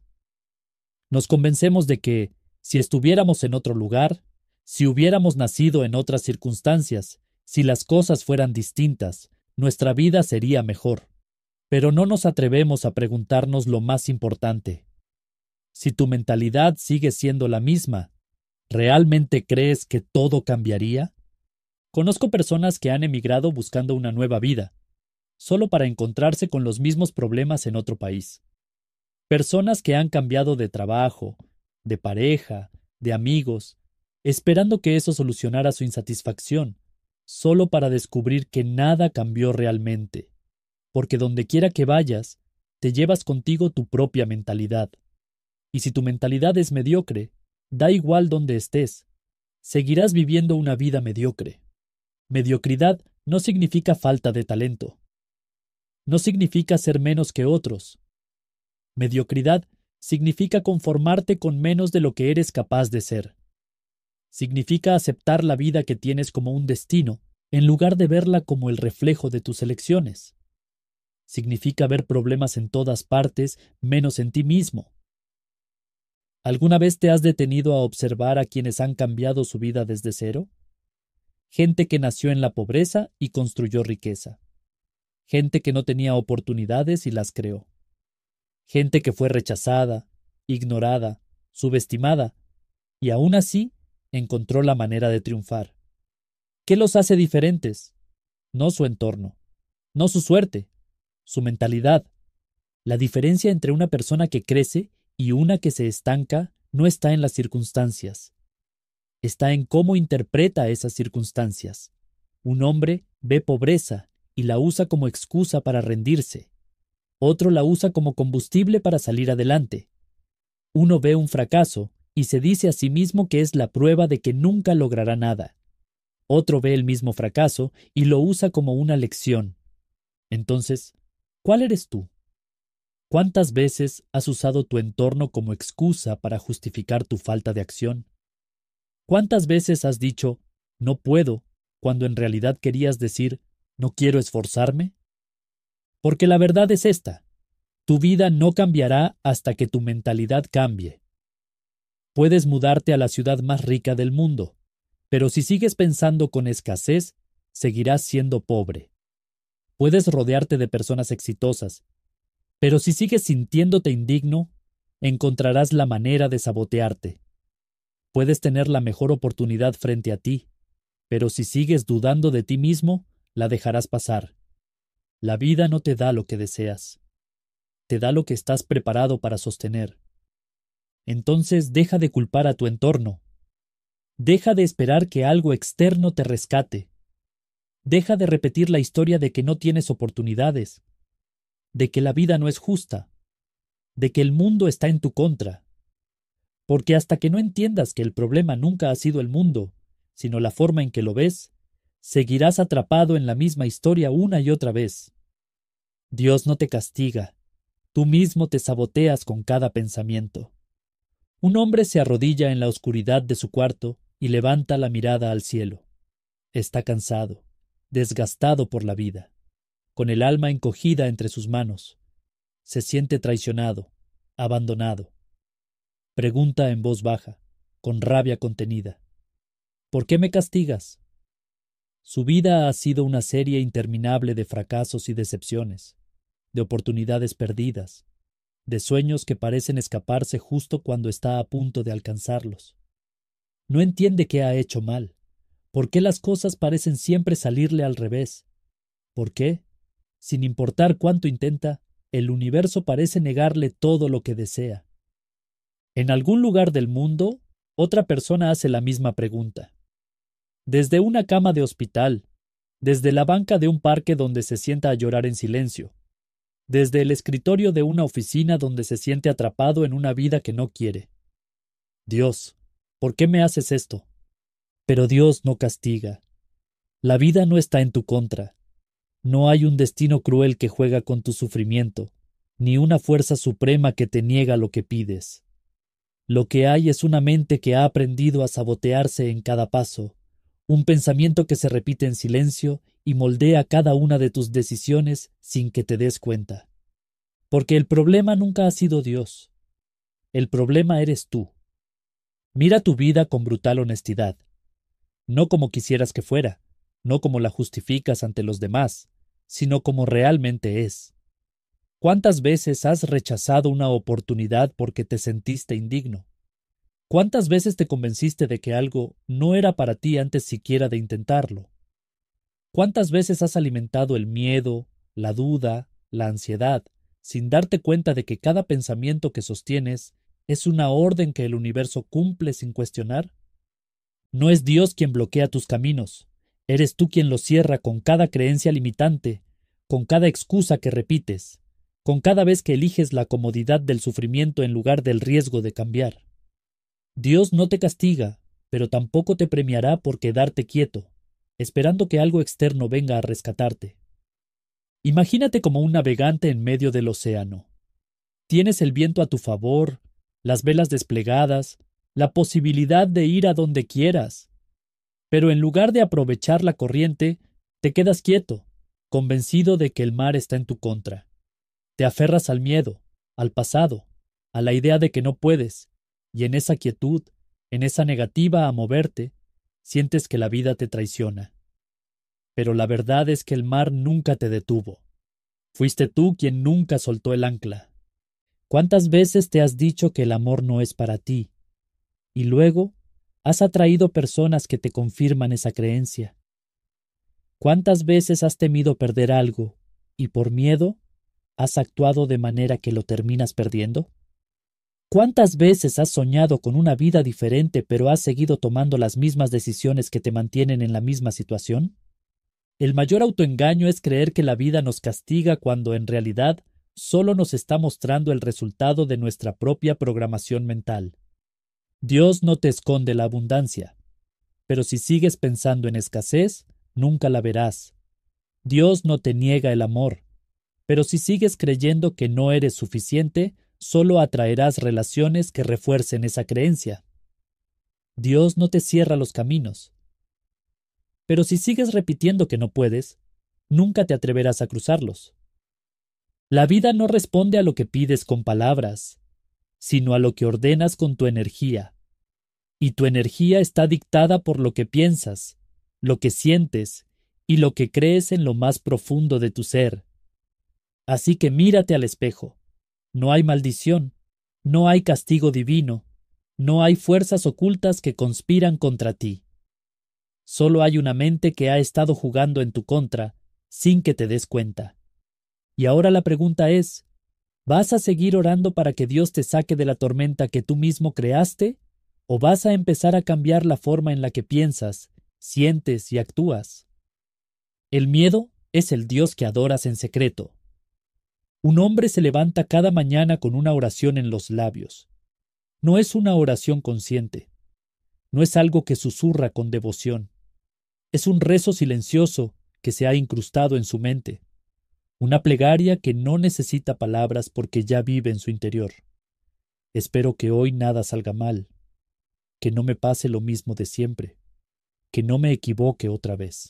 S1: Nos convencemos de que, si estuviéramos en otro lugar, si hubiéramos nacido en otras circunstancias, si las cosas fueran distintas, nuestra vida sería mejor. Pero no nos atrevemos a preguntarnos lo más importante. Si tu mentalidad sigue siendo la misma, ¿realmente crees que todo cambiaría? Conozco personas que han emigrado buscando una nueva vida, solo para encontrarse con los mismos problemas en otro país. Personas que han cambiado de trabajo, de pareja, de amigos, esperando que eso solucionara su insatisfacción, solo para descubrir que nada cambió realmente, porque donde quiera que vayas, te llevas contigo tu propia mentalidad. Y si tu mentalidad es mediocre, da igual donde estés, seguirás viviendo una vida mediocre. Mediocridad no significa falta de talento. No significa ser menos que otros. Mediocridad significa conformarte con menos de lo que eres capaz de ser. Significa aceptar la vida que tienes como un destino, en lugar de verla como el reflejo de tus elecciones. Significa ver problemas en todas partes, menos en ti mismo. ¿Alguna vez te has detenido a observar a quienes han cambiado su vida desde cero? Gente que nació en la pobreza y construyó riqueza. Gente que no tenía oportunidades y las creó. Gente que fue rechazada, ignorada, subestimada, y aún así encontró la manera de triunfar. ¿Qué los hace diferentes? No su entorno, no su suerte, su mentalidad. La diferencia entre una persona que crece y una que se estanca no está en las circunstancias. Está en cómo interpreta esas circunstancias. Un hombre ve pobreza y la usa como excusa para rendirse. Otro la usa como combustible para salir adelante. Uno ve un fracaso y se dice a sí mismo que es la prueba de que nunca logrará nada. Otro ve el mismo fracaso y lo usa como una lección. Entonces, ¿cuál eres tú? ¿Cuántas veces has usado tu entorno como excusa para justificar tu falta de acción? ¿Cuántas veces has dicho, no puedo, cuando en realidad querías decir, no quiero esforzarme? Porque la verdad es esta, tu vida no cambiará hasta que tu mentalidad cambie. Puedes mudarte a la ciudad más rica del mundo, pero si sigues pensando con escasez, seguirás siendo pobre. Puedes rodearte de personas exitosas, pero si sigues sintiéndote indigno, encontrarás la manera de sabotearte. Puedes tener la mejor oportunidad frente a ti, pero si sigues dudando de ti mismo, la dejarás pasar. La vida no te da lo que deseas. Te da lo que estás preparado para sostener. Entonces deja de culpar a tu entorno. Deja de esperar que algo externo te rescate. Deja de repetir la historia de que no tienes oportunidades, de que la vida no es justa, de que el mundo está en tu contra. Porque hasta que no entiendas que el problema nunca ha sido el mundo, sino la forma en que lo ves, seguirás atrapado en la misma historia una y otra vez. Dios no te castiga, tú mismo te saboteas con cada pensamiento. Un hombre se arrodilla en la oscuridad de su cuarto y levanta la mirada al cielo. Está cansado, desgastado por la vida, con el alma encogida entre sus manos. Se siente traicionado, abandonado. Pregunta en voz baja, con rabia contenida: ¿por qué me castigas? Su vida ha sido una serie interminable de fracasos y decepciones, de oportunidades perdidas, de sueños que parecen escaparse justo cuando está a punto de alcanzarlos. No entiende qué ha hecho mal, por qué las cosas parecen siempre salirle al revés, por qué, sin importar cuánto intenta, el universo parece negarle todo lo que desea. En algún lugar del mundo, otra persona hace la misma pregunta. Desde una cama de hospital, desde la banca de un parque donde se sienta a llorar en silencio, desde el escritorio de una oficina donde se siente atrapado en una vida que no quiere. Dios, ¿por qué me haces esto? Pero Dios no castiga. La vida no está en tu contra. No hay un destino cruel que juega con tu sufrimiento, ni una fuerza suprema que te niega lo que pides. Lo que hay es una mente que ha aprendido a sabotearse en cada paso, un pensamiento que se repite en silencio y moldea cada una de tus decisiones sin que te des cuenta. Porque el problema nunca ha sido Dios. El problema eres tú. Mira tu vida con brutal honestidad. No como quisieras que fuera, no como la justificas ante los demás, sino como realmente es. ¿Cuántas veces has rechazado una oportunidad porque te sentiste indigno? ¿Cuántas veces te convenciste de que algo no era para ti antes siquiera de intentarlo? ¿Cuántas veces has alimentado el miedo, la duda, la ansiedad, sin darte cuenta de que cada pensamiento que sostienes es una orden que el universo cumple sin cuestionar? No es Dios quien bloquea tus caminos, eres tú quien los cierra con cada creencia limitante, con cada excusa que repites, con cada vez que eliges la comodidad del sufrimiento en lugar del riesgo de cambiar. Dios no te castiga, pero tampoco te premiará por quedarte quieto, esperando que algo externo venga a rescatarte. Imagínate como un navegante en medio del océano. Tienes el viento a tu favor, las velas desplegadas, la posibilidad de ir a donde quieras. Pero en lugar de aprovechar la corriente, te quedas quieto, convencido de que el mar está en tu contra. Te aferras al miedo, al pasado, a la idea de que no puedes, y en esa quietud, en esa negativa a moverte, sientes que la vida te traiciona. Pero la verdad es que el mar nunca te detuvo. Fuiste tú quien nunca soltó el ancla. ¿Cuántas veces te has dicho que el amor no es para ti? Y luego has atraído personas que te confirman esa creencia. ¿Cuántas veces has temido perder algo y por miedo has actuado de manera que lo terminas perdiendo? ¿Cuántas veces has soñado con una vida diferente pero has seguido tomando las mismas decisiones que te mantienen en la misma situación? El mayor autoengaño es creer que la vida nos castiga cuando en realidad solo nos está mostrando el resultado de nuestra propia programación mental. Dios no te esconde la abundancia, pero si sigues pensando en escasez, nunca la verás. Dios no te niega el amor, pero si sigues creyendo que no eres suficiente, solo atraerás relaciones que refuercen esa creencia. Dios no te cierra los caminos, pero si sigues repitiendo que no puedes, nunca te atreverás a cruzarlos. La vida no responde a lo que pides con palabras, sino a lo que ordenas con tu energía. Y tu energía está dictada por lo que piensas, lo que sientes y lo que crees en lo más profundo de tu ser. Así que mírate al espejo. No hay maldición, no hay castigo divino, no hay fuerzas ocultas que conspiran contra ti. Solo hay una mente que ha estado jugando en tu contra sin que te des cuenta. Y ahora la pregunta es, ¿vas a seguir orando para que Dios te saque de la tormenta que tú mismo creaste? ¿O vas a empezar a cambiar la forma en la que piensas, sientes y actúas? El miedo es el Dios que adoras en secreto. Un hombre se levanta cada mañana con una oración en los labios. No es una oración consciente. No es algo que susurra con devoción. Es un rezo silencioso que se ha incrustado en su mente. Una plegaria que no necesita palabras porque ya vive en su interior. Espero que hoy nada salga mal, que no me pase lo mismo de siempre, que no me equivoque otra vez.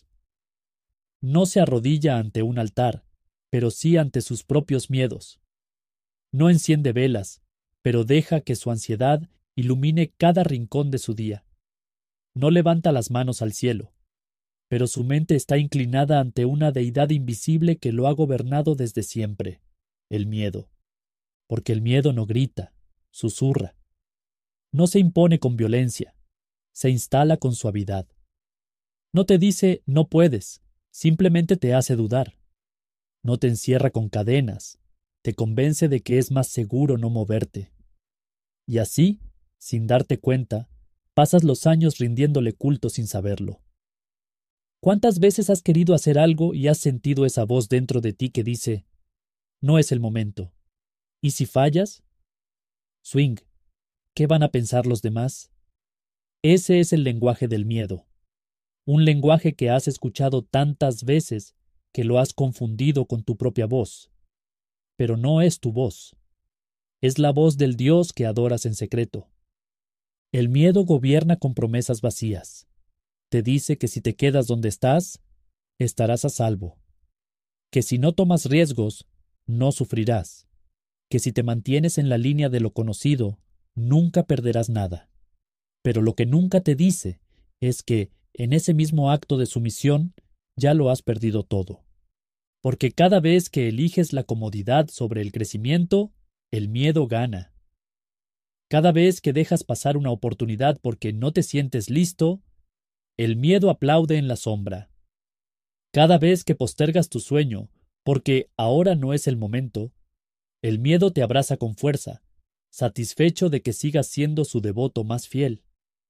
S1: No se arrodilla ante un altar, pero sí ante sus propios miedos. No enciende velas, pero deja que su ansiedad ilumine cada rincón de su día. No levanta las manos al cielo, pero su mente está inclinada ante una deidad invisible que lo ha gobernado desde siempre, el miedo. Porque el miedo no grita, susurra. No se impone con violencia, se instala con suavidad. No te dice no puedes, simplemente te hace dudar. No te encierra con cadenas, te convence de que es más seguro no moverte. Y así, sin darte cuenta, pasas los años rindiéndole culto sin saberlo. ¿Cuántas veces has querido hacer algo y has sentido esa voz dentro de ti que dice, no es el momento? ¿Y si fallas? Swing, ¿qué van a pensar los demás? Ese es el lenguaje del miedo. Un lenguaje que has escuchado tantas veces que lo has confundido con tu propia voz. Pero no es tu voz. Es la voz del Dios que adoras en secreto. El miedo gobierna con promesas vacías. Te dice que si te quedas donde estás, estarás a salvo. Que si no tomas riesgos, no sufrirás. Que si te mantienes en la línea de lo conocido, nunca perderás nada. Pero lo que nunca te dice es que, en ese mismo acto de sumisión, ya lo has perdido todo. Porque cada vez que eliges la comodidad sobre el crecimiento, el miedo gana. Cada vez que dejas pasar una oportunidad porque no te sientes listo, el miedo aplaude en la sombra. Cada vez que postergas tu sueño porque ahora no es el momento, el miedo te abraza con fuerza, satisfecho de que sigas siendo su devoto más fiel.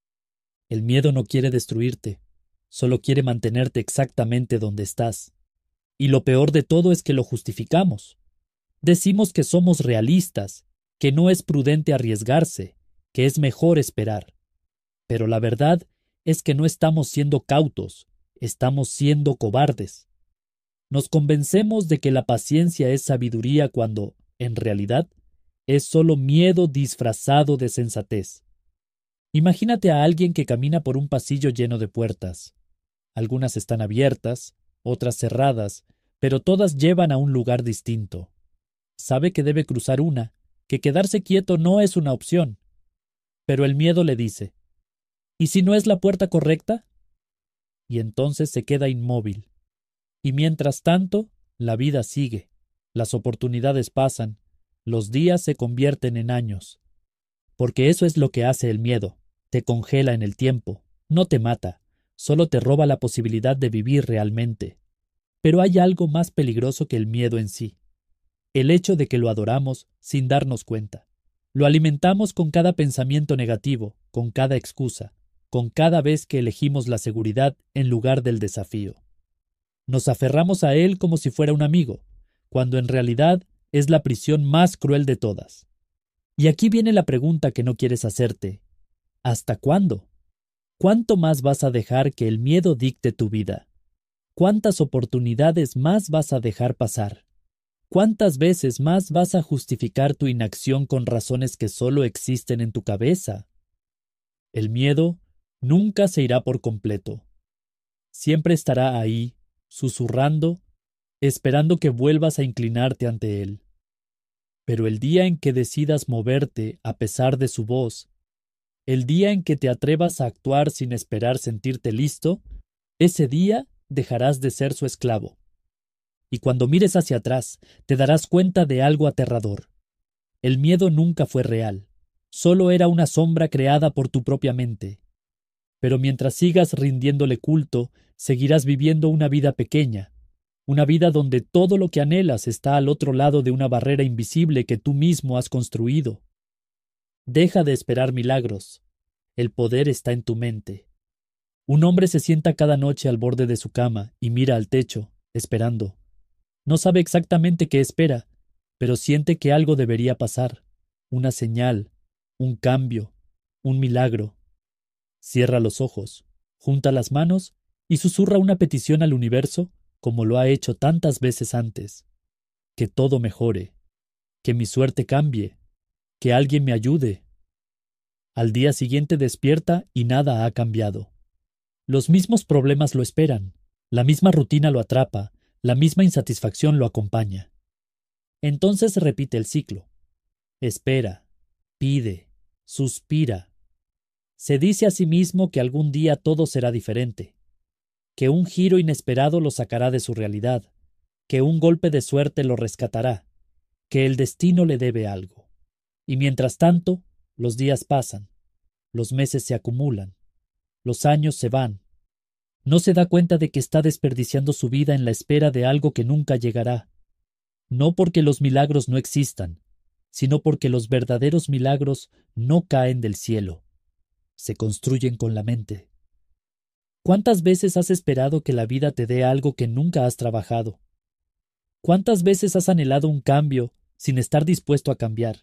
S1: El miedo no quiere destruirte, solo quiere mantenerte exactamente donde estás. Y lo peor de todo es que lo justificamos. Decimos que somos realistas, que no es prudente arriesgarse, que es mejor esperar. Pero la verdad es que no estamos siendo cautos, estamos siendo cobardes. Nos convencemos de que la paciencia es sabiduría cuando, en realidad, es solo miedo disfrazado de sensatez. Imagínate a alguien que camina por un pasillo lleno de puertas. Algunas están abiertas, otras cerradas, pero todas llevan a un lugar distinto. Sabe que debe cruzar una, que quedarse quieto no es una opción. Pero el miedo le dice, ¿y si no es la puerta correcta? Y entonces se queda inmóvil. Y mientras tanto, la vida sigue, las oportunidades pasan, los días se convierten en años. Porque eso es lo que hace el miedo, te congela en el tiempo, no te mata, solo te roba la posibilidad de vivir realmente. Pero hay algo más peligroso que el miedo en sí, el hecho de que lo adoramos sin darnos cuenta. Lo alimentamos con cada pensamiento negativo, con cada excusa, con cada vez que elegimos la seguridad en lugar del desafío. Nos aferramos a él como si fuera un amigo, cuando en realidad es la prisión más cruel de todas. Y aquí viene la pregunta que no quieres hacerte. ¿Hasta cuándo? ¿Cuánto más vas a dejar que el miedo dicte tu vida? ¿Cuántas oportunidades más vas a dejar pasar? ¿Cuántas veces más vas a justificar tu inacción con razones que solo existen en tu cabeza? El miedo nunca se irá por completo. Siempre estará ahí, susurrando, esperando que vuelvas a inclinarte ante él. Pero el día en que decidas moverte a pesar de su voz, el día en que te atrevas a actuar sin esperar sentirte listo, ese día dejarás de ser su esclavo. Y cuando mires hacia atrás, te darás cuenta de algo aterrador. El miedo nunca fue real, solo era una sombra creada por tu propia mente. Pero mientras sigas rindiéndole culto, seguirás viviendo una vida pequeña, una vida donde todo lo que anhelas está al otro lado de una barrera invisible que tú mismo has construido. Deja de esperar milagros. El poder está en tu mente. Un hombre se sienta cada noche al borde de su cama y mira al techo, esperando. No sabe exactamente qué espera, pero siente que algo debería pasar. Una señal, un cambio, un milagro. Cierra los ojos, junta las manos y susurra una petición al universo como lo ha hecho tantas veces antes. Que todo mejore, que mi suerte cambie, que alguien me ayude. Al día siguiente despierta y nada ha cambiado. Los mismos problemas lo esperan, la misma rutina lo atrapa, la misma insatisfacción lo acompaña. Entonces repite el ciclo. Espera, pide, suspira. Se dice a sí mismo que algún día todo será diferente, que un giro inesperado lo sacará de su realidad, que un golpe de suerte lo rescatará, que el destino le debe algo. Y mientras tanto, los días pasan, los meses se acumulan, los años se van. No se da cuenta de que está desperdiciando su vida en la espera de algo que nunca llegará. No porque los milagros no existan, sino porque los verdaderos milagros no caen del cielo, se construyen con la mente. ¿Cuántas veces has esperado que la vida te dé algo que nunca has trabajado? ¿Cuántas veces has anhelado un cambio sin estar dispuesto a cambiar?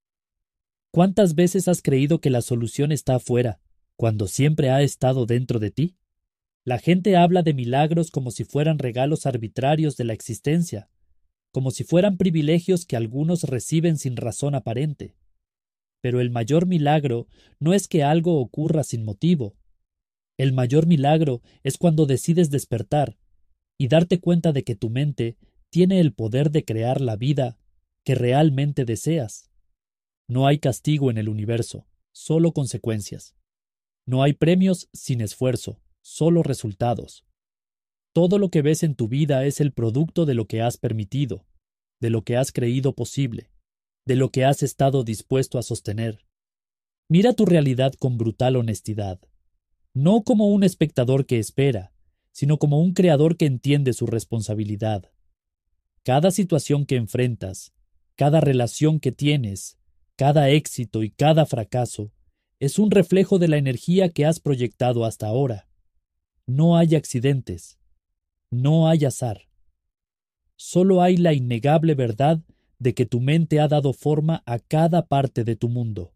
S1: ¿Cuántas veces has creído que la solución está afuera, cuando siempre ha estado dentro de ti? La gente habla de milagros como si fueran regalos arbitrarios de la existencia, como si fueran privilegios que algunos reciben sin razón aparente. Pero el mayor milagro no es que algo ocurra sin motivo. El mayor milagro es cuando decides despertar y darte cuenta de que tu mente tiene el poder de crear la vida que realmente deseas. No hay castigo en el universo, solo consecuencias. No hay premios sin esfuerzo, solo resultados. Todo lo que ves en tu vida es el producto de lo que has permitido, de lo que has creído posible, de lo que has estado dispuesto a sostener. Mira tu realidad con brutal honestidad, no como un espectador que espera, sino como un creador que entiende su responsabilidad. Cada situación que enfrentas, cada relación que tienes, cada éxito y cada fracaso, es un reflejo de la energía que has proyectado hasta ahora. No hay accidentes, no hay azar. Solo hay la innegable verdad de que tu mente ha dado forma a cada parte de tu mundo.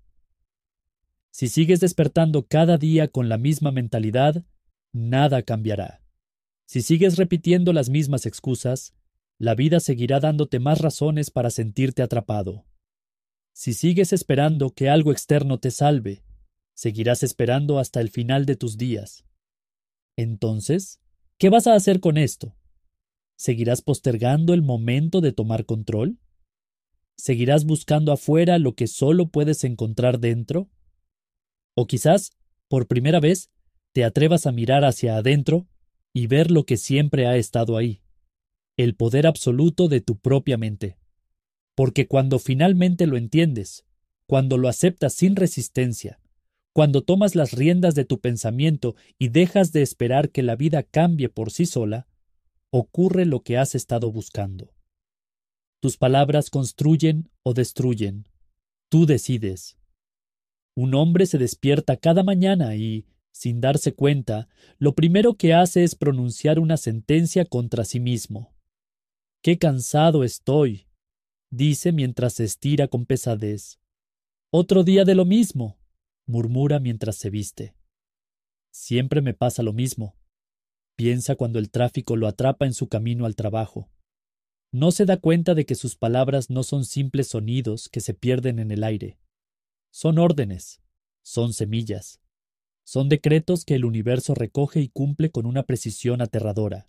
S1: Si sigues despertando cada día con la misma mentalidad, nada cambiará. Si sigues repitiendo las mismas excusas, la vida seguirá dándote más razones para sentirte atrapado. Si sigues esperando que algo externo te salve, seguirás esperando hasta el final de tus días. Entonces, ¿qué vas a hacer con esto? ¿Seguirás postergando el momento de tomar control? ¿Seguirás buscando afuera lo que solo puedes encontrar dentro? O quizás, por primera vez, te atrevas a mirar hacia adentro y ver lo que siempre ha estado ahí, el poder absoluto de tu propia mente. Porque cuando finalmente lo entiendes, cuando lo aceptas sin resistencia, cuando tomas las riendas de tu pensamiento y dejas de esperar que la vida cambie por sí sola, ocurre lo que has estado buscando. Tus palabras construyen o destruyen. Tú decides. Un hombre se despierta cada mañana y, sin darse cuenta, lo primero que hace es pronunciar una sentencia contra sí mismo. «¡Qué cansado estoy!», dice mientras se estira con pesadez. «Otro día de lo mismo», murmura mientras se viste. «Siempre me pasa lo mismo», piensa cuando el tráfico lo atrapa en su camino al trabajo. No se da cuenta de que sus palabras no son simples sonidos que se pierden en el aire. Son órdenes, son semillas, son decretos que el universo recoge y cumple con una precisión aterradora.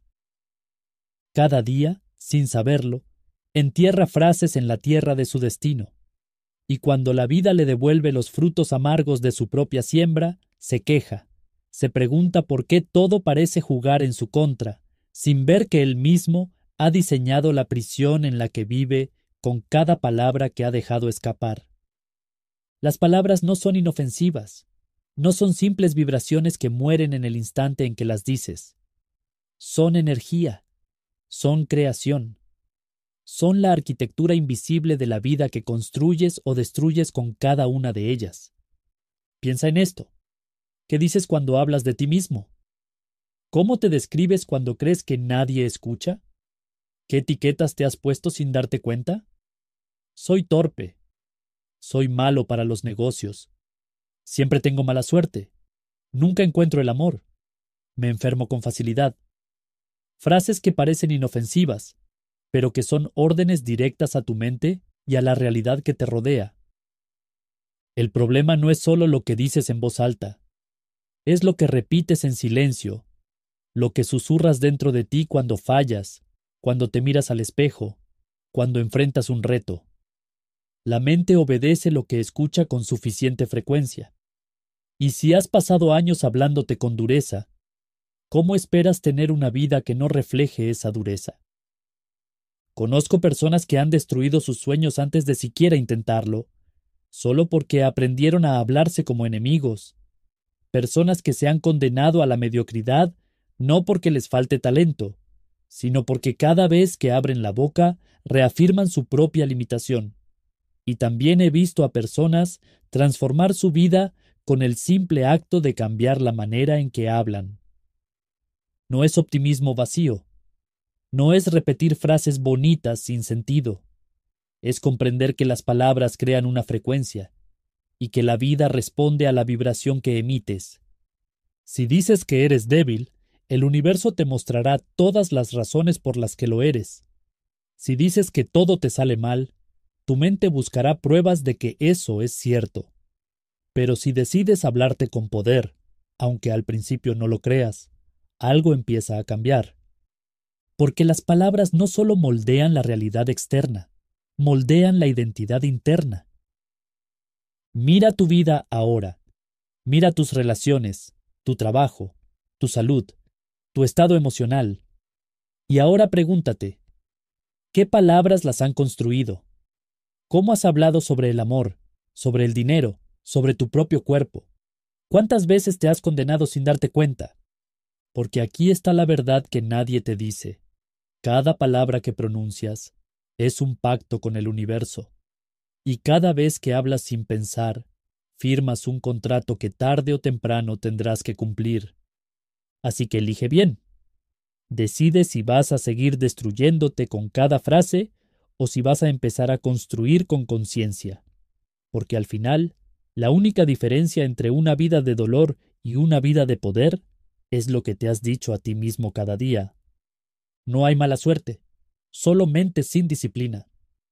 S1: Cada día, sin saberlo, entierra frases en la tierra de su destino, y cuando la vida le devuelve los frutos amargos de su propia siembra, se queja, se pregunta por qué todo parece jugar en su contra, sin ver que él mismo ha diseñado la prisión en la que vive con cada palabra que ha dejado escapar. Las palabras no son inofensivas, no son simples vibraciones que mueren en el instante en que las dices. Son energía, son creación, son la arquitectura invisible de la vida que construyes o destruyes con cada una de ellas. Piensa en esto. ¿Qué dices cuando hablas de ti mismo? ¿Cómo te describes cuando crees que nadie escucha? ¿Qué etiquetas te has puesto sin darte cuenta? Soy torpe. Soy malo para los negocios. Siempre tengo mala suerte. Nunca encuentro el amor. Me enfermo con facilidad. Frases que parecen inofensivas, pero que son órdenes directas a tu mente y a la realidad que te rodea. El problema no es solo lo que dices en voz alta. Es lo que repites en silencio, lo que susurras dentro de ti cuando fallas, cuando te miras al espejo, cuando enfrentas un reto. La mente obedece lo que escucha con suficiente frecuencia. Y si has pasado años hablándote con dureza, ¿cómo esperas tener una vida que no refleje esa dureza? Conozco personas que han destruido sus sueños antes de siquiera intentarlo, solo porque aprendieron a hablarse como enemigos. Personas que se han condenado a la mediocridad no porque les falte talento, sino porque cada vez que abren la boca reafirman su propia limitación. Y también he visto a personas transformar su vida con el simple acto de cambiar la manera en que hablan. No es optimismo vacío, no es repetir frases bonitas sin sentido, es comprender que las palabras crean una frecuencia y que la vida responde a la vibración que emites. Si dices que eres débil, el universo te mostrará todas las razones por las que lo eres. Si dices que todo te sale mal, tu mente buscará pruebas de que eso es cierto. Pero si decides hablarte con poder, aunque al principio no lo creas, algo empieza a cambiar. Porque las palabras no solo moldean la realidad externa, moldean la identidad interna. Mira tu vida ahora. Mira tus relaciones, tu trabajo, tu salud, tu estado emocional. Y ahora pregúntate, ¿qué palabras las han construido? ¿Cómo has hablado sobre el amor, sobre el dinero, sobre tu propio cuerpo? ¿Cuántas veces te has condenado sin darte cuenta? Porque aquí está la verdad que nadie te dice. Cada palabra que pronuncias es un pacto con el universo. Y cada vez que hablas sin pensar, firmas un contrato que tarde o temprano tendrás que cumplir. Así que elige bien. Decide si vas a seguir destruyéndote con cada frase o si vas a empezar a construir con conciencia. Porque al final, la única diferencia entre una vida de dolor y una vida de poder es lo que te has dicho a ti mismo cada día. No hay mala suerte, solo mentes sin disciplina.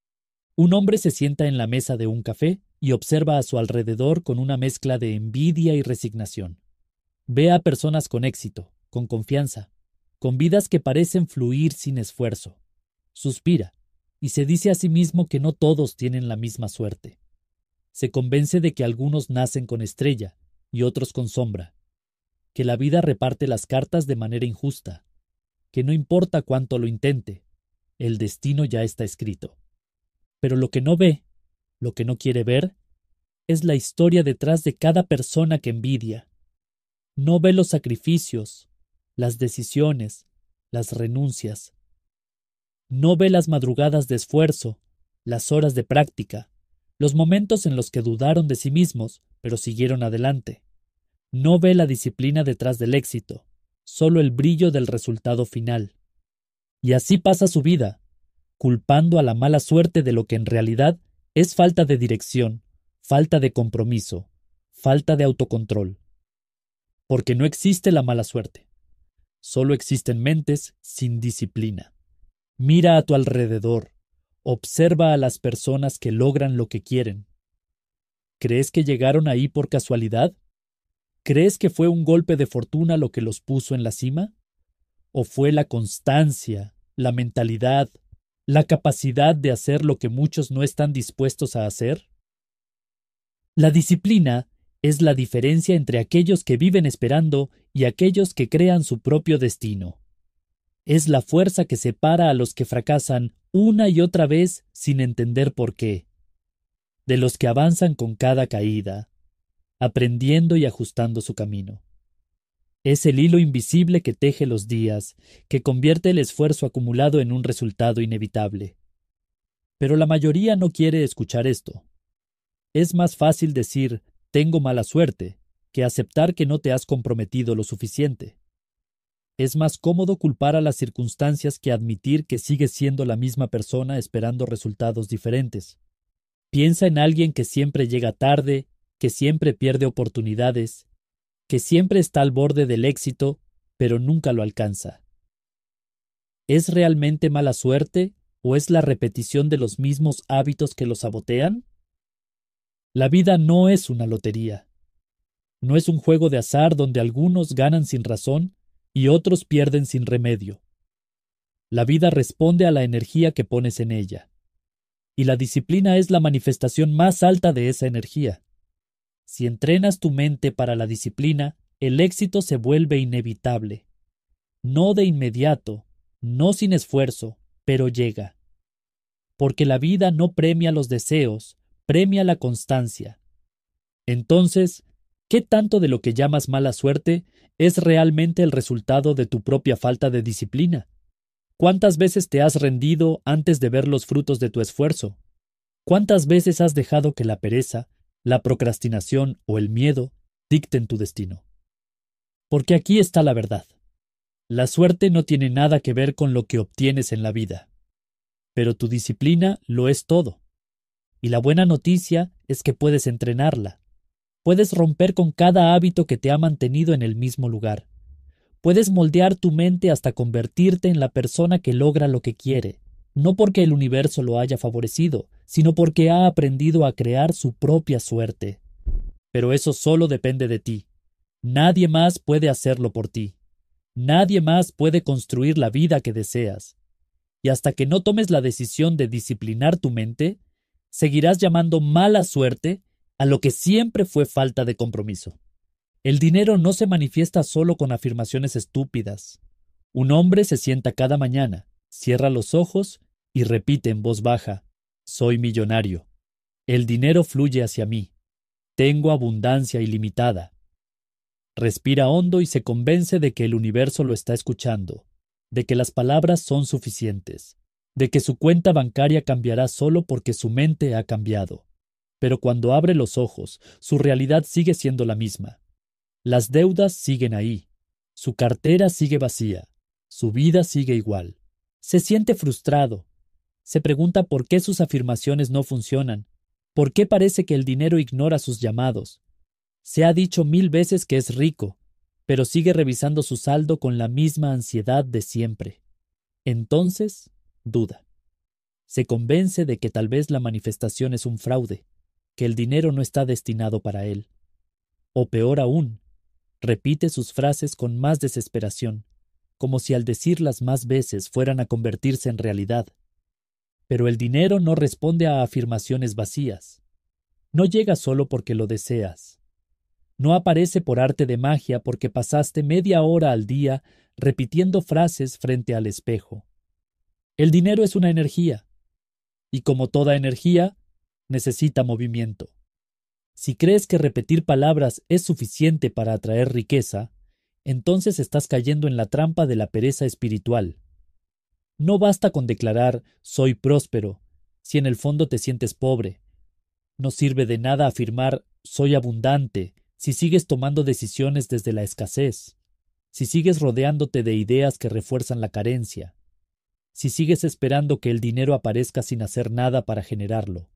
S1: Un hombre se sienta en la mesa de un café y observa a su alrededor con una mezcla de envidia y resignación. Ve a personas con éxito, con confianza, con vidas que parecen fluir sin esfuerzo. Suspira y se dice a sí mismo que no todos tienen la misma suerte. Se convence de que algunos nacen con estrella y otros con sombra, que la vida reparte las cartas de manera injusta, que no importa cuánto lo intente, el destino ya está escrito. Pero lo que no ve, lo que no quiere ver, es la historia detrás de cada persona que envidia. No ve los sacrificios, las decisiones, las renuncias. No ve las madrugadas de esfuerzo, las horas de práctica, los momentos en los que dudaron de sí mismos, pero siguieron adelante. No ve la disciplina detrás del éxito, solo el brillo del resultado final. Y así pasa su vida, culpando a la mala suerte de lo que en realidad es falta de dirección, falta de compromiso, falta de autocontrol. Porque no existe la mala suerte. Solo existen mentes sin disciplina. Mira a tu alrededor. Observa a las personas que logran lo que quieren. ¿Crees que llegaron ahí por casualidad? ¿Crees que fue un golpe de fortuna lo que los puso en la cima? ¿O fue la constancia, la mentalidad, la capacidad de hacer lo que muchos no están dispuestos a hacer? La disciplina es la diferencia entre aquellos que viven esperando y aquellos que crean su propio destino. Es la fuerza que separa a los que fracasan una y otra vez sin entender por qué, de los que avanzan con cada caída, aprendiendo y ajustando su camino. Es el hilo invisible que teje los días, que convierte el esfuerzo acumulado en un resultado inevitable. Pero la mayoría no quiere escuchar esto. Es más fácil decir «tengo mala suerte» que aceptar que no te has comprometido lo suficiente. Es más cómodo culpar a las circunstancias que admitir que sigues siendo la misma persona esperando resultados diferentes. Piensa en alguien que siempre llega tarde, que siempre pierde oportunidades, que siempre está al borde del éxito, pero nunca lo alcanza. ¿Es realmente mala suerte o es la repetición de los mismos hábitos que lo sabotean? La vida no es una lotería. No es un juego de azar donde algunos ganan sin razón y otros pierden sin remedio. La vida responde a la energía que pones en ella, y la disciplina es la manifestación más alta de esa energía. Si entrenas tu mente para la disciplina, el éxito se vuelve inevitable. No de inmediato, no sin esfuerzo, pero llega. Porque la vida no premia los deseos, premia la constancia. Entonces, ¿qué tanto de lo que llamas mala suerte es realmente el resultado de tu propia falta de disciplina? ¿Cuántas veces te has rendido antes de ver los frutos de tu esfuerzo? ¿Cuántas veces has dejado que la pereza, la procrastinación o el miedo dicten tu destino? Porque aquí está la verdad. La suerte no tiene nada que ver con lo que obtienes en la vida, pero tu disciplina lo es todo. Y la buena noticia es que puedes entrenarla. Puedes romper con cada hábito que te ha mantenido en el mismo lugar. Puedes moldear tu mente hasta convertirte en la persona que logra lo que quiere, no porque el universo lo haya favorecido, sino porque ha aprendido a crear su propia suerte. Pero eso solo depende de ti. Nadie más puede hacerlo por ti. Nadie más puede construir la vida que deseas. Y hasta que no tomes la decisión de disciplinar tu mente, seguirás llamando mala suerte a lo que siempre fue falta de compromiso. El dinero no se manifiesta solo con afirmaciones estúpidas. Un hombre se sienta cada mañana, cierra los ojos y repite en voz baja: soy millonario. El dinero fluye hacia mí. Tengo abundancia ilimitada. Respira hondo y se convence de que el universo lo está escuchando, de que las palabras son suficientes, de que su cuenta bancaria cambiará solo porque su mente ha cambiado. Pero cuando abre los ojos, su realidad sigue siendo la misma. Las deudas siguen ahí, su cartera sigue vacía, su vida sigue igual. Se siente frustrado. Se pregunta por qué sus afirmaciones no funcionan, por qué parece que el dinero ignora sus llamados. Se ha dicho 1000 veces que es rico, pero sigue revisando su saldo con la misma ansiedad de siempre. Entonces, duda. Se convence de que tal vez la manifestación es un fraude, que el dinero no está destinado para él. O peor aún, repite sus frases con más desesperación, como si al decirlas más veces fueran a convertirse en realidad. Pero el dinero no responde a afirmaciones vacías. No llega solo porque lo deseas. No aparece por arte de magia porque pasaste media hora al día repitiendo frases frente al espejo. El dinero es una energía, y como toda energía, necesita movimiento. Si crees que repetir palabras es suficiente para atraer riqueza, entonces estás cayendo en la trampa de la pereza espiritual. No basta con declarar «soy próspero» si en el fondo te sientes pobre. No sirve de nada afirmar «soy abundante» si sigues tomando decisiones desde la escasez, si sigues rodeándote de ideas que refuerzan la carencia, si sigues esperando que el dinero aparezca sin hacer nada para generarlo.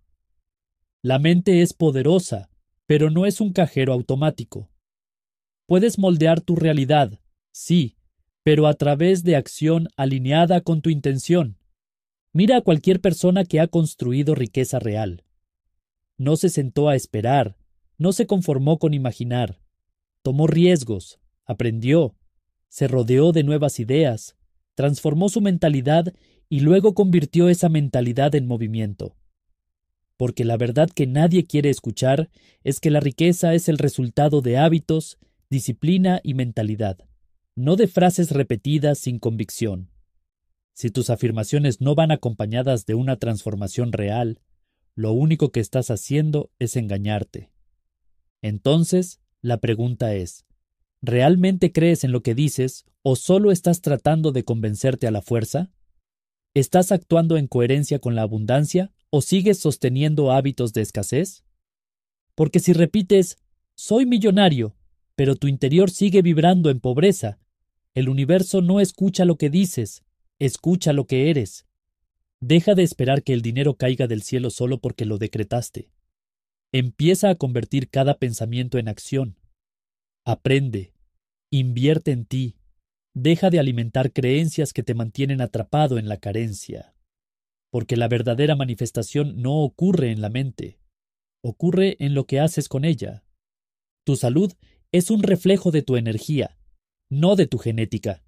S1: La mente es poderosa, pero no es un cajero automático. Puedes moldear tu realidad, sí, pero a través de acción alineada con tu intención. Mira a cualquier persona que ha construido riqueza real. No se sentó a esperar, no se conformó con imaginar. Tomó riesgos, aprendió, se rodeó de nuevas ideas, transformó su mentalidad y luego convirtió esa mentalidad en movimiento. Porque la verdad que nadie quiere escuchar es que la riqueza es el resultado de hábitos, disciplina y mentalidad, no de frases repetidas sin convicción. Si tus afirmaciones no van acompañadas de una transformación real, lo único que estás haciendo es engañarte. Entonces, la pregunta es, ¿realmente crees en lo que dices o solo estás tratando de convencerte a la fuerza? ¿Estás actuando en coherencia con la abundancia o sigues sosteniendo hábitos de escasez? Porque si repites, soy millonario, pero tu interior sigue vibrando en pobreza, el universo no escucha lo que dices, escucha lo que eres. Deja de esperar que el dinero caiga del cielo solo porque lo decretaste. Empieza a convertir cada pensamiento en acción. Aprende, invierte en ti. Deja de alimentar creencias que te mantienen atrapado en la carencia. Porque la verdadera manifestación no ocurre en la mente, ocurre en lo que haces con ella. Tu salud es un reflejo de tu energía, no de tu genética.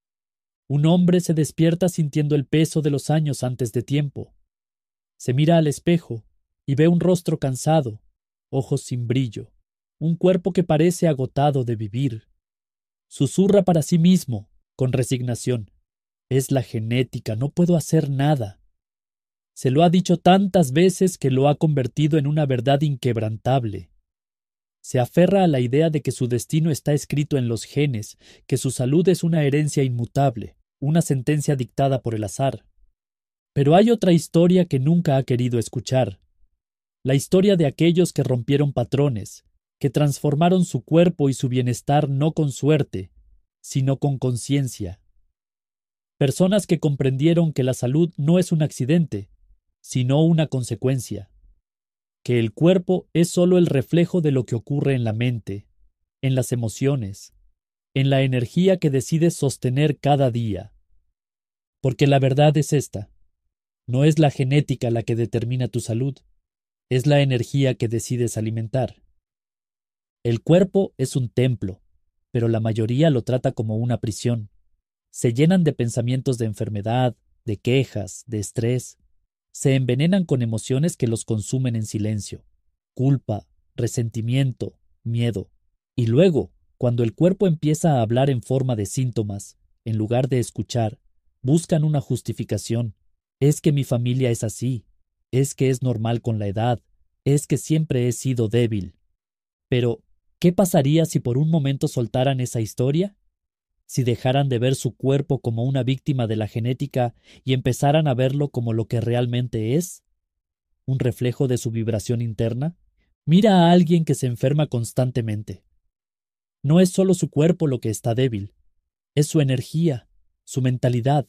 S1: Un hombre se despierta sintiendo el peso de los años antes de tiempo. Se mira al espejo y ve un rostro cansado, ojos sin brillo, un cuerpo que parece agotado de vivir. Susurra para sí mismo, con resignación: es la genética, no puedo hacer nada. Se lo ha dicho tantas veces que lo ha convertido en una verdad inquebrantable. Se aferra a la idea de que su destino está escrito en los genes, que su salud es una herencia inmutable, una sentencia dictada por el azar. Pero hay otra historia que nunca ha querido escuchar. La historia de aquellos que rompieron patrones, que transformaron su cuerpo y su bienestar no con suerte, sino con conciencia. Personas que comprendieron que la salud no es un accidente, sino una consecuencia. Que el cuerpo es sólo el reflejo de lo que ocurre en la mente, en las emociones, en la energía que decides sostener cada día. Porque la verdad es esta: no es la genética la que determina tu salud, es la energía que decides alimentar. El cuerpo es un templo, pero la mayoría lo trata como una prisión. Se llenan de pensamientos de enfermedad, de quejas, de estrés. Se envenenan con emociones que los consumen en silencio: culpa, resentimiento, miedo. Y luego, cuando el cuerpo empieza a hablar en forma de síntomas, en lugar de escuchar, buscan una justificación. Es que mi familia es así, es que es normal con la edad, es que siempre he sido débil. Pero, ¿qué pasaría si por un momento soltaran esa historia? Si dejaran de ver su cuerpo como una víctima de la genética y empezaran a verlo como lo que realmente es, un reflejo de su vibración interna. Mira a alguien que se enferma constantemente. No es solo su cuerpo lo que está débil, es su energía, su mentalidad.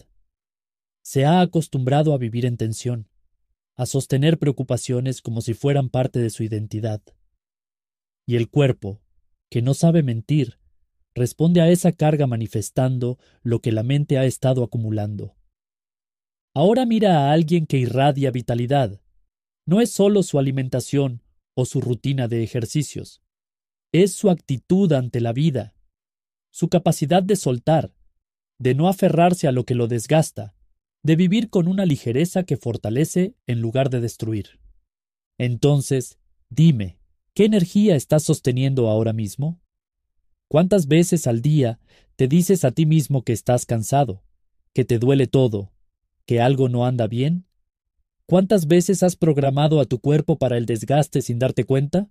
S1: Se ha acostumbrado a vivir en tensión, a sostener preocupaciones como si fueran parte de su identidad. Y el cuerpo, que no sabe mentir, responde a esa carga manifestando lo que la mente ha estado acumulando. Ahora mira a alguien que irradia vitalidad. No es solo su alimentación o su rutina de ejercicios, es su actitud ante la vida, su capacidad de soltar, de no aferrarse a lo que lo desgasta, de vivir con una ligereza que fortalece en lugar de destruir. Entonces, dime, ¿qué energía estás sosteniendo ahora mismo? ¿Cuántas veces al día te dices a ti mismo que estás cansado, que te duele todo, que algo no anda bien? ¿Cuántas veces has programado a tu cuerpo para el desgaste sin darte cuenta?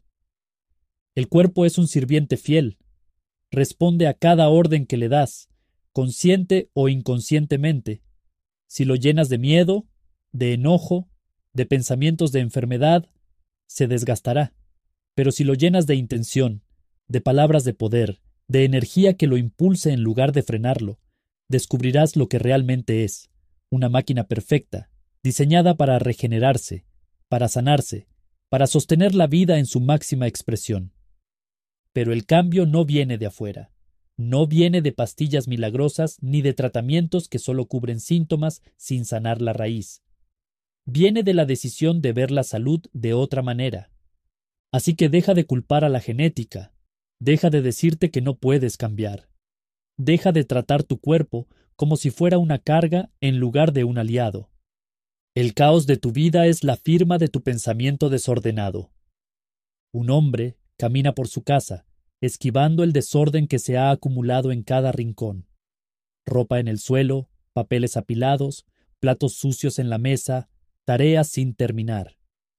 S1: El cuerpo es un sirviente fiel. Responde a cada orden que le das, consciente o inconscientemente. Si lo llenas de miedo, de enojo, de pensamientos de enfermedad, se desgastará. Pero si lo llenas de intención, de palabras de poder, de energía que lo impulse en lugar de frenarlo, descubrirás lo que realmente es: una máquina perfecta, diseñada para regenerarse, para sanarse, para sostener la vida en su máxima expresión. Pero el cambio no viene de afuera, no viene de pastillas milagrosas ni de tratamientos que solo cubren síntomas sin sanar la raíz. Viene de la decisión de ver la salud de otra manera. Así que deja de culpar a la genética, deja de decirte que no puedes cambiar. Deja de tratar tu cuerpo como si fuera una carga en lugar de un aliado. El caos de tu vida es la firma de tu pensamiento desordenado. Un hombre camina por su casa, esquivando el desorden que se ha acumulado en cada rincón. Ropa en el suelo, papeles apilados, platos sucios en la mesa, tareas sin terminar.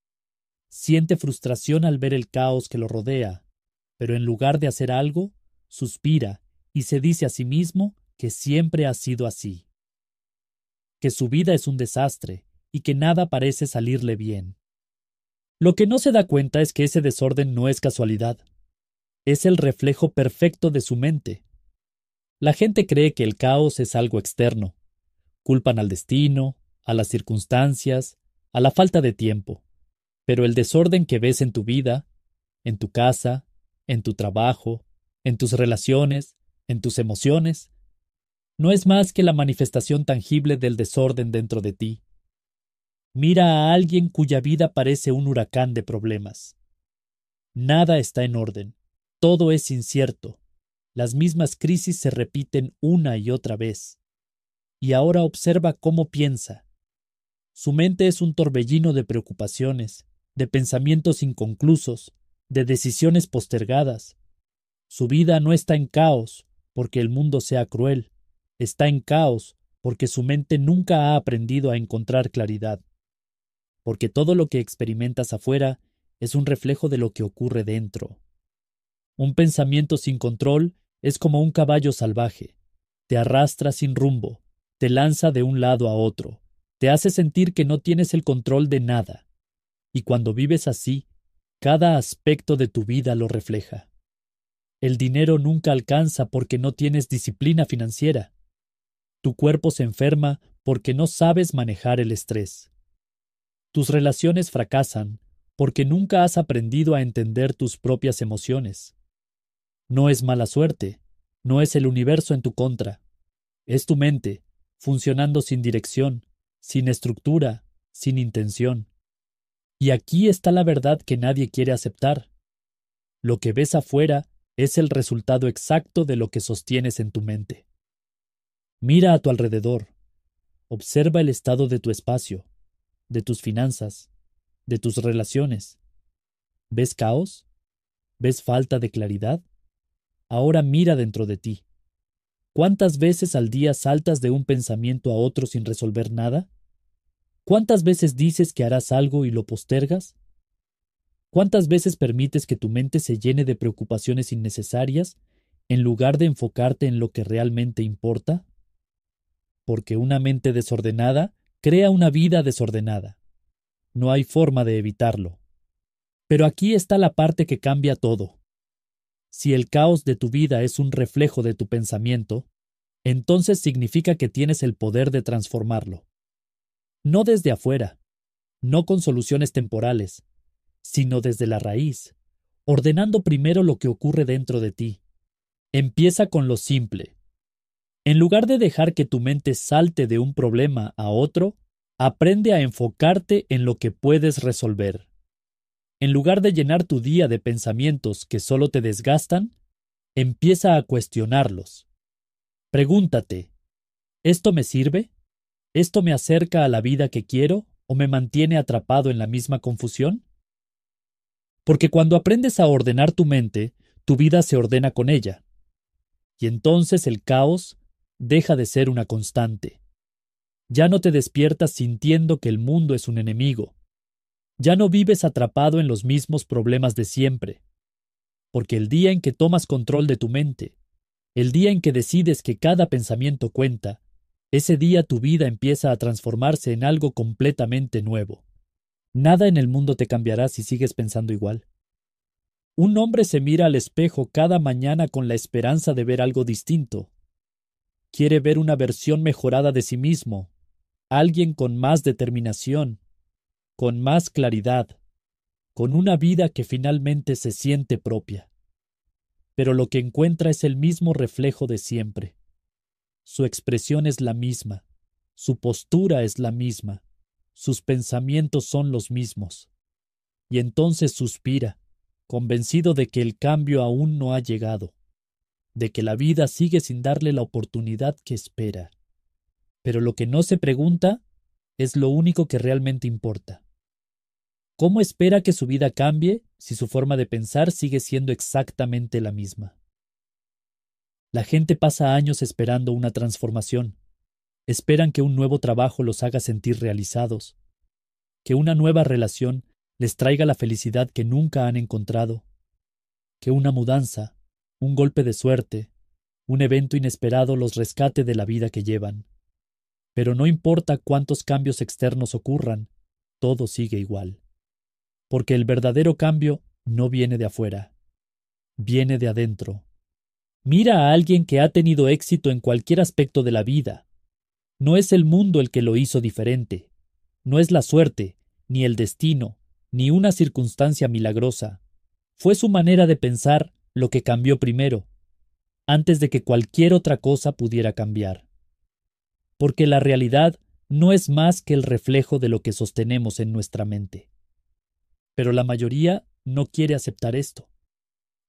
S1: Siente frustración al ver el caos que lo rodea, pero en lugar de hacer algo, suspira y se dice a sí mismo que siempre ha sido así. Que su vida es un desastre y que nada parece salirle bien. Lo que no se da cuenta es que ese desorden no es casualidad. Es el reflejo perfecto de su mente. La gente cree que el caos es algo externo. Culpan al destino, a las circunstancias, a la falta de tiempo. Pero el desorden que ves en tu vida, en tu casa, en tu trabajo, en tus relaciones, en tus emociones, no es más que la manifestación tangible del desorden dentro de ti. Mira a alguien cuya vida parece un huracán de problemas. Nada está en orden. todo es incierto. Las mismas crisis se repiten una y otra vez. Y ahora observa cómo piensa. Su mente es un torbellino de preocupaciones, de pensamientos inconclusos, de decisiones postergadas. Su vida no está en caos porque el mundo sea cruel, está en caos porque su mente nunca ha aprendido a encontrar claridad. Porque todo lo que experimentas afuera es un reflejo de lo que ocurre dentro. Un pensamiento sin control es como un caballo salvaje. Te arrastra sin rumbo, te lanza de un lado a otro, te hace sentir que no tienes el control de nada. Y cuando vives así, cada aspecto de tu vida lo refleja. El dinero nunca alcanza porque no tienes disciplina financiera. Tu cuerpo se enferma porque no sabes manejar el estrés. Tus relaciones fracasan porque nunca has aprendido a entender tus propias emociones. No es mala suerte, no es el universo en tu contra. Es tu mente, funcionando sin dirección, sin estructura, sin intención. Y aquí está la verdad que nadie quiere aceptar. Lo que ves afuera es el resultado exacto de lo que sostienes en tu mente. Mira a tu alrededor. Observa el estado de tu espacio, de tus finanzas, de tus relaciones. ¿Ves caos? ¿Ves falta de claridad? Ahora mira dentro de ti. ¿Cuántas veces al día saltas de un pensamiento a otro sin resolver nada? ¿Cuántas veces dices que harás algo y lo postergas? ¿Cuántas veces permites que tu mente se llene de preocupaciones innecesarias en lugar de enfocarte en lo que realmente importa? Porque una mente desordenada crea una vida desordenada. No hay forma de evitarlo. Pero aquí está la parte que cambia todo. Si el caos de tu vida es un reflejo de tu pensamiento, entonces significa que tienes el poder de transformarlo. No desde afuera, no con soluciones temporales, sino desde la raíz, ordenando primero lo que ocurre dentro de ti. Empieza con lo simple. En lugar de dejar que tu mente salte de un problema a otro, aprende a enfocarte en lo que puedes resolver. En lugar de llenar tu día de pensamientos que solo te desgastan, empieza a cuestionarlos. Pregúntate, ¿esto me sirve? ¿Esto me acerca a la vida que quiero o me mantiene atrapado en la misma confusión? Porque cuando aprendes a ordenar tu mente, tu vida se ordena con ella. Y entonces el caos deja de ser una constante. Ya no te despiertas sintiendo que el mundo es un enemigo. Ya no vives atrapado en los mismos problemas de siempre. Porque el día en que tomas control de tu mente, el día en que decides que cada pensamiento cuenta, ese día tu vida empieza a transformarse en algo completamente nuevo. Nada en el mundo te cambiará si sigues pensando igual. Un hombre se mira al espejo cada mañana con la esperanza de ver algo distinto. Quiere ver una versión mejorada de sí mismo, alguien con más determinación, con más claridad, con una vida que finalmente se siente propia. Pero lo que encuentra es el mismo reflejo de siempre. Su expresión es la misma, su postura es la misma, sus pensamientos son los mismos. Y entonces suspira, convencido de que el cambio aún no ha llegado, de que la vida sigue sin darle la oportunidad que espera. Pero lo que no se pregunta es lo único que realmente importa. ¿Cómo espera que su vida cambie si su forma de pensar sigue siendo exactamente la misma? La gente pasa años esperando una transformación. Esperan que un nuevo trabajo los haga sentir realizados, que una nueva relación les traiga la felicidad que nunca han encontrado, que una mudanza, un golpe de suerte, un evento inesperado los rescate de la vida que llevan. Pero no importa cuántos cambios externos ocurran, todo sigue igual. Porque el verdadero cambio no viene de afuera, viene de adentro. Mira a alguien que ha tenido éxito en cualquier aspecto de la vida. No es el mundo el que lo hizo diferente. No es la suerte, ni el destino, ni una circunstancia milagrosa. Fue su manera de pensar lo que cambió primero, antes de que cualquier otra cosa pudiera cambiar. Porque la realidad no es más que el reflejo de lo que sostenemos en nuestra mente. Pero la mayoría no quiere aceptar esto.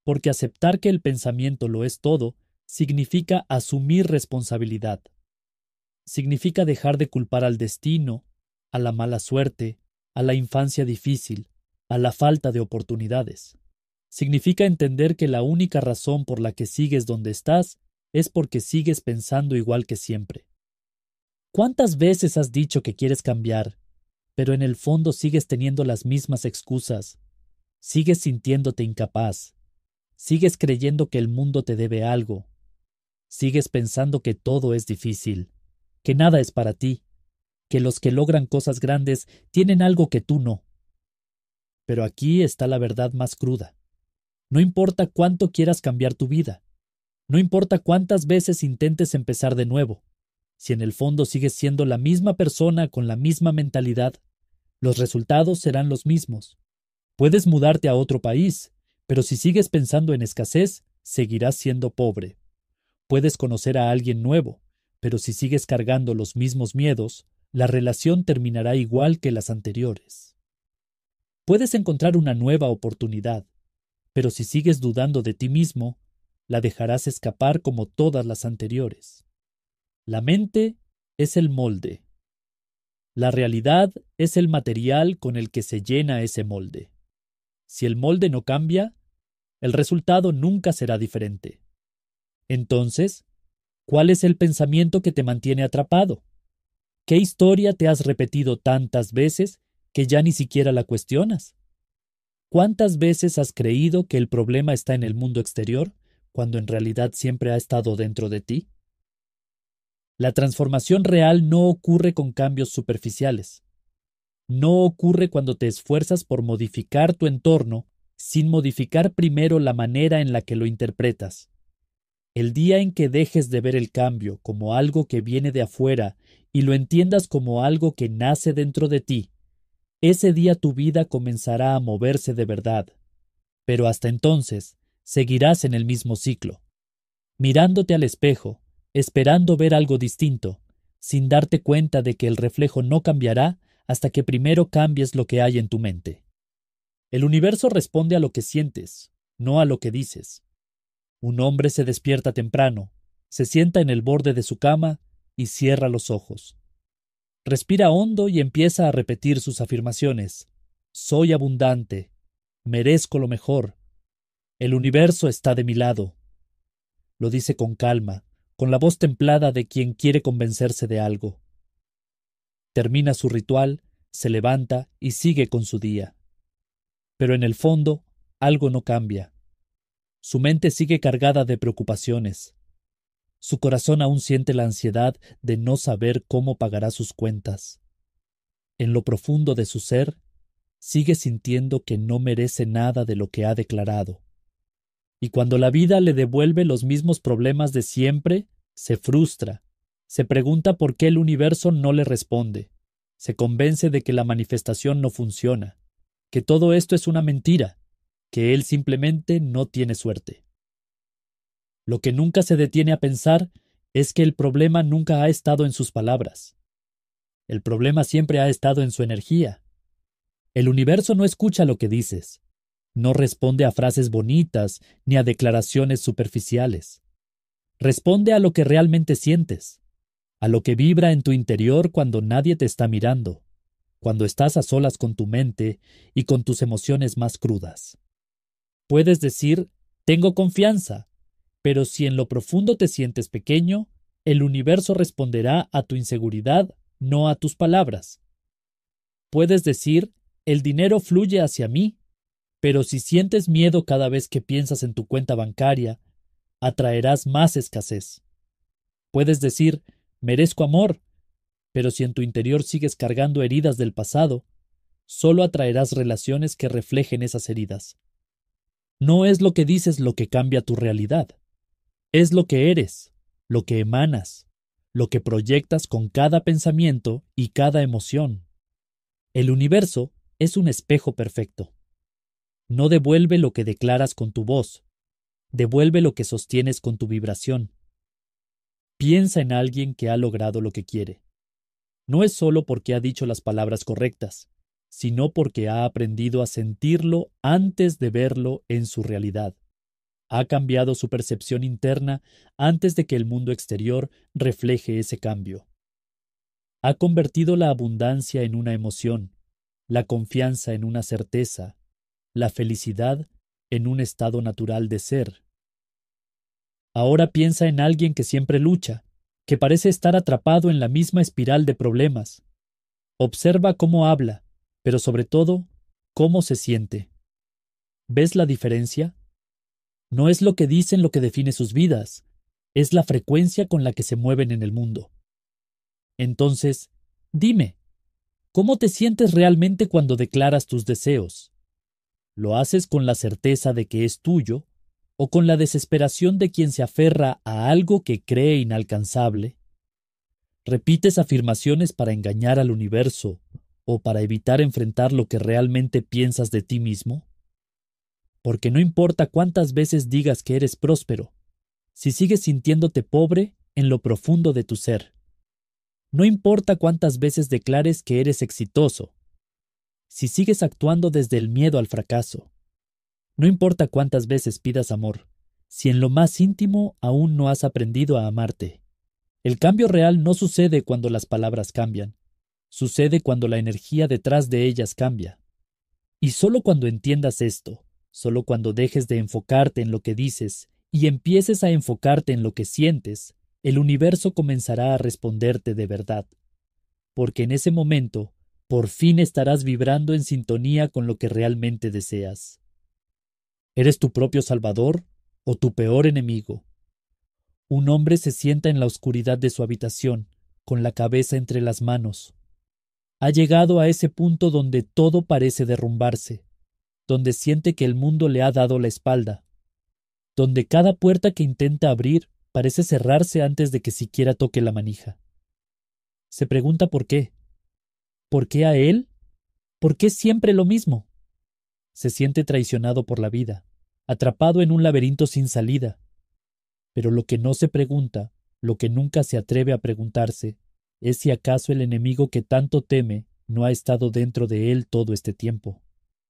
S1: porque aceptar que el pensamiento lo es todo significa asumir responsabilidad. Significa dejar de culpar al destino, a la mala suerte, a la infancia difícil, a la falta de oportunidades. Significa entender que la única razón por la que sigues donde estás es porque sigues pensando igual que siempre. ¿Cuántas veces has dicho que quieres cambiar, pero en el fondo sigues teniendo las mismas excusas? Sigues sintiéndote incapaz. Sigues creyendo que el mundo te debe algo. Sigues pensando que todo es difícil, que nada es para ti, que los que logran cosas grandes tienen algo que tú no. Pero aquí está la verdad más cruda. No importa cuánto quieras cambiar tu vida. No importa cuántas veces intentes empezar de nuevo. Si en el fondo sigues siendo la misma persona con la misma mentalidad, los resultados serán los mismos. Puedes mudarte a otro país, pero si sigues pensando en escasez, seguirás siendo pobre. Puedes conocer a alguien nuevo, pero si sigues cargando los mismos miedos, la relación terminará igual que las anteriores. Puedes encontrar una nueva oportunidad, pero si sigues dudando de ti mismo, la dejarás escapar como todas las anteriores. La mente es el molde. La realidad es el material con el que se llena ese molde. Si el molde no cambia, el resultado nunca será diferente. Entonces, ¿cuál es el pensamiento que te mantiene atrapado? ¿Qué historia te has repetido tantas veces que ya ni siquiera la cuestionas? ¿Cuántas veces has creído que el problema está en el mundo exterior, cuando en realidad siempre ha estado dentro de ti? La transformación real no ocurre con cambios superficiales. No ocurre cuando te esfuerzas por modificar tu entorno sin modificar primero la manera en la que lo interpretas. El día en que dejes de ver el cambio como algo que viene de afuera y lo entiendas como algo que nace dentro de ti, ese día tu vida comenzará a moverse de verdad. Pero hasta entonces, seguirás en el mismo ciclo, mirándote al espejo, esperando ver algo distinto, sin darte cuenta de que el reflejo no cambiará hasta que primero cambies lo que hay en tu mente. El universo responde a lo que sientes, no a lo que dices. Un hombre se despierta temprano, se sienta en el borde de su cama y cierra los ojos. Respira hondo y empieza a repetir sus afirmaciones. Soy abundante. Merezco lo mejor. El universo está de mi lado. Lo dice con calma, con la voz templada de quien quiere convencerse de algo. Termina su ritual, se levanta y sigue con su día. Pero en el fondo, algo no cambia. Su mente sigue cargada de preocupaciones. Su corazón aún siente la ansiedad de no saber cómo pagará sus cuentas. En lo profundo de su ser, sigue sintiendo que no merece nada de lo que ha declarado. Y cuando la vida le devuelve los mismos problemas de siempre, se frustra, se pregunta por qué el universo no le responde, se convence de que la manifestación no funciona, que todo esto es una mentira, que él simplemente no tiene suerte. Lo que nunca se detiene a pensar es que el problema nunca ha estado en sus palabras. El problema siempre ha estado en su energía. El universo no escucha lo que dices, no responde a frases bonitas ni a declaraciones superficiales. Responde a lo que realmente sientes, a lo que vibra en tu interior cuando nadie te está mirando, cuando estás a solas con tu mente y con tus emociones más crudas. Puedes decir, tengo confianza, pero si en lo profundo te sientes pequeño, el universo responderá a tu inseguridad, no a tus palabras. Puedes decir, el dinero fluye hacia mí, pero si sientes miedo cada vez que piensas en tu cuenta bancaria, atraerás más escasez. Puedes decir, merezco amor, pero si en tu interior sigues cargando heridas del pasado, solo atraerás relaciones que reflejen esas heridas. No es lo que dices lo que cambia tu realidad. Es lo que eres, lo que emanas, lo que proyectas con cada pensamiento y cada emoción. El universo es un espejo perfecto. No devuelve lo que declaras con tu voz, devuelve lo que sostienes con tu vibración. Piensa en alguien que ha logrado lo que quiere. No es solo porque ha dicho las palabras correctas, sino porque ha aprendido a sentirlo antes de verlo en su realidad. Ha cambiado su percepción interna antes de que el mundo exterior refleje ese cambio. Ha convertido la abundancia en una emoción, la confianza en una certeza, la felicidad en un estado natural de ser. Ahora piensa en alguien que siempre lucha, que parece estar atrapado en la misma espiral de problemas. Observa cómo habla, pero sobre todo, cómo se siente. ¿Ves la diferencia? No es lo que dicen lo que define sus vidas, es la frecuencia con la que se mueven en el mundo. Entonces, dime, ¿cómo te sientes realmente cuando declaras tus deseos? ¿Lo haces con la certeza de que es tuyo o con la desesperación de quien se aferra a algo que cree inalcanzable? ¿Repites afirmaciones para engañar al universo o para evitar enfrentar lo que realmente piensas de ti mismo? Porque no importa cuántas veces digas que eres próspero, si sigues sintiéndote pobre en lo profundo de tu ser. No importa cuántas veces declares que eres exitoso, si sigues actuando desde el miedo al fracaso. No importa cuántas veces pidas amor, si en lo más íntimo aún no has aprendido a amarte. El cambio real no sucede cuando las palabras cambian, sucede cuando la energía detrás de ellas cambia. Y solo cuando entiendas esto, solo cuando dejes de enfocarte en lo que dices y empieces a enfocarte en lo que sientes, el universo comenzará a responderte de verdad. Porque en ese momento, por fin estarás vibrando en sintonía con lo que realmente deseas. ¿Eres tu propio salvador o tu peor enemigo? Un hombre se sienta en la oscuridad de su habitación, con la cabeza entre las manos. Ha llegado a ese punto donde todo parece derrumbarse, donde siente que el mundo le ha dado la espalda, donde cada puerta que intenta abrir parece cerrarse antes de que siquiera toque la manija. Se pregunta por qué. ¿Por qué a él? ¿Por qué siempre lo mismo? Se siente traicionado por la vida, atrapado en un laberinto sin salida. Pero lo que no se pregunta, lo que nunca se atreve a preguntarse, es si acaso el enemigo que tanto teme no ha estado dentro de él todo este tiempo.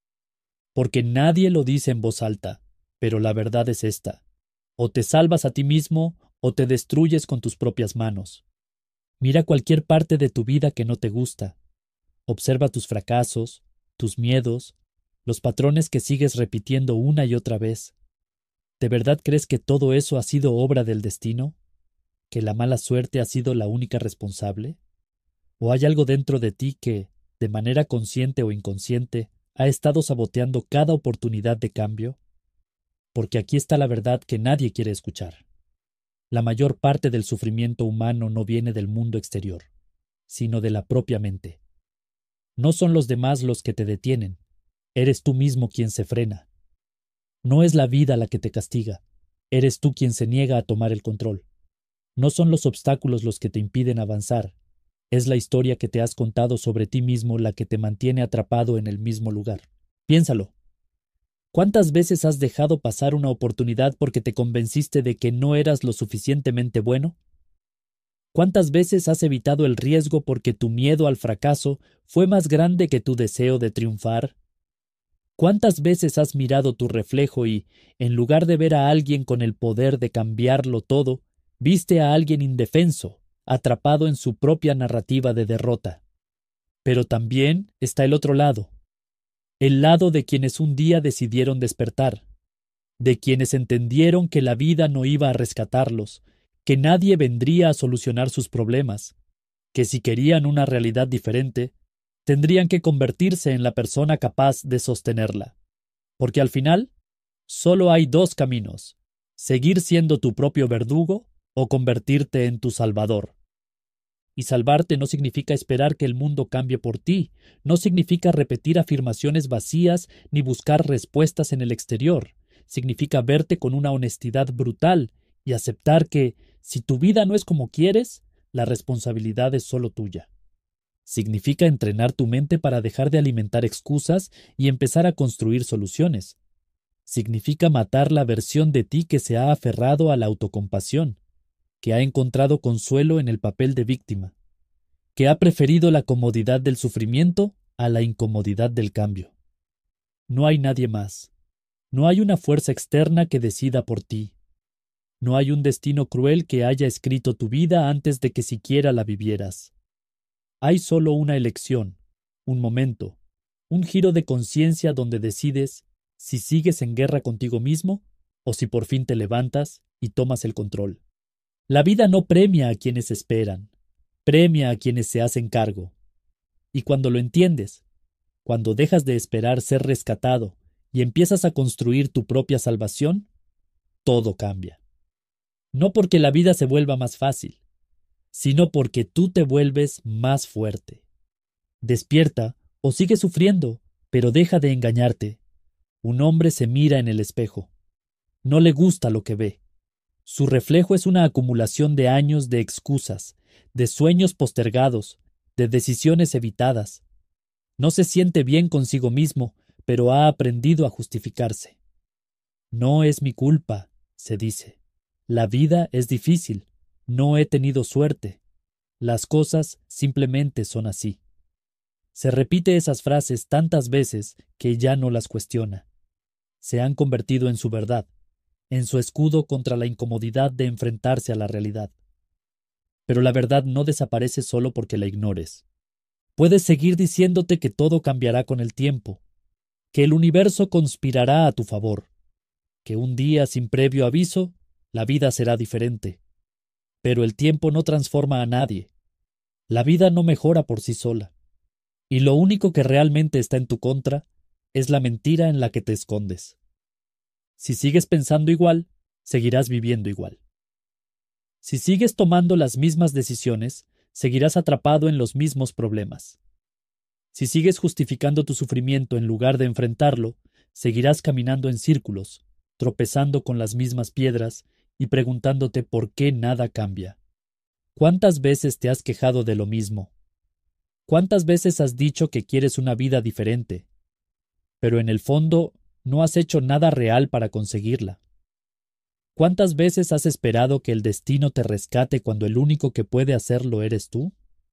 S1: Porque nadie lo dice en voz alta, pero la verdad es esta: o te salvas a ti mismo o te destruyes con tus propias manos. Mira cualquier parte de tu vida que no te gusta. Observa tus fracasos, tus miedos, los patrones que sigues repitiendo una y otra vez. ¿De verdad crees que todo eso ha sido obra del destino? ¿Que la mala suerte ha sido la única responsable? ¿O hay algo dentro de ti que, de manera consciente o inconsciente, ha estado saboteando cada oportunidad de cambio? Porque aquí está la verdad que nadie quiere escuchar. La mayor parte del sufrimiento humano no viene del mundo exterior, sino de la propia mente. No son los demás los que te detienen, eres tú mismo quien se frena. No es la vida la que te castiga, eres tú quien se niega a tomar el control. No son los obstáculos los que te impiden avanzar, es la historia que te has contado sobre ti mismo la que te mantiene atrapado en el mismo lugar. Piénsalo. ¿Cuántas veces has dejado pasar una oportunidad porque te convenciste de que no eras lo suficientemente bueno? ¿Cuántas veces has evitado el riesgo porque tu miedo al fracaso fue más grande que tu deseo de triunfar? ¿Cuántas veces has mirado tu reflejo y, en lugar de ver a alguien con el poder de cambiarlo todo, viste a alguien indefenso, atrapado en su propia narrativa de derrota? Pero también está el otro lado, el lado de quienes un día decidieron despertar, de quienes entendieron que la vida no iba a rescatarlos, que nadie vendría a solucionar sus problemas, que si querían una realidad diferente, tendrían que convertirse en la persona capaz de sostenerla. Porque al final, solo hay dos caminos: seguir siendo tu propio verdugo o convertirte en tu salvador. Y salvarte no significa esperar que el mundo cambie por ti, no significa repetir afirmaciones vacías ni buscar respuestas en el exterior. Significa verte con una honestidad brutal y aceptar que, si tu vida no es como quieres, la responsabilidad es solo tuya. Significa entrenar tu mente para dejar de alimentar excusas y empezar a construir soluciones. Significa matar la versión de ti que se ha aferrado a la autocompasión, que ha encontrado consuelo en el papel de víctima, que ha preferido la comodidad del sufrimiento a la incomodidad del cambio. No hay nadie más. No hay una fuerza externa que decida por ti. No hay un destino cruel que haya escrito tu vida antes de que siquiera la vivieras. Hay solo una elección, un momento, un giro de conciencia donde decides si sigues en guerra contigo mismo o si por fin te levantas y tomas el control. La vida no premia a quienes esperan, premia a quienes se hacen cargo. Y cuando lo entiendes, cuando dejas de esperar ser rescatado y empiezas a construir tu propia salvación, todo cambia. No porque la vida se vuelva más fácil, sino porque tú te vuelves más fuerte. Despierta o sigue sufriendo, pero deja de engañarte. Un hombre se mira en el espejo. No le gusta lo que ve. Su reflejo es una acumulación de años de excusas, de sueños postergados, de decisiones evitadas. No se siente bien consigo mismo, pero ha aprendido a justificarse. No es mi culpa, se dice. La vida es difícil. No he tenido suerte. Las cosas simplemente son así. Se repite esas frases tantas veces que ya no las cuestiona. Se han convertido en su verdad, en su escudo contra la incomodidad de enfrentarse a la realidad. Pero la verdad no desaparece solo porque la ignores. Puedes seguir diciéndote que todo cambiará con el tiempo, que el universo conspirará a tu favor, que un día sin previo aviso la vida será diferente. Pero el tiempo no transforma a nadie. La vida no mejora por sí sola. Y lo único que realmente está en tu contra es la mentira en la que te escondes. Si sigues pensando igual, seguirás viviendo igual. Si sigues tomando las mismas decisiones, seguirás atrapado en los mismos problemas. Si sigues justificando tu sufrimiento en lugar de enfrentarlo, seguirás caminando en círculos, tropezando con las mismas piedras y preguntándote por qué nada cambia. ¿Cuántas veces te has quejado de lo mismo? ¿Cuántas veces has dicho que quieres una vida diferente? Pero en el fondo no has hecho nada real para conseguirla. ¿Cuántas veces has esperado que el destino te rescate cuando el único que puede hacerlo eres tú?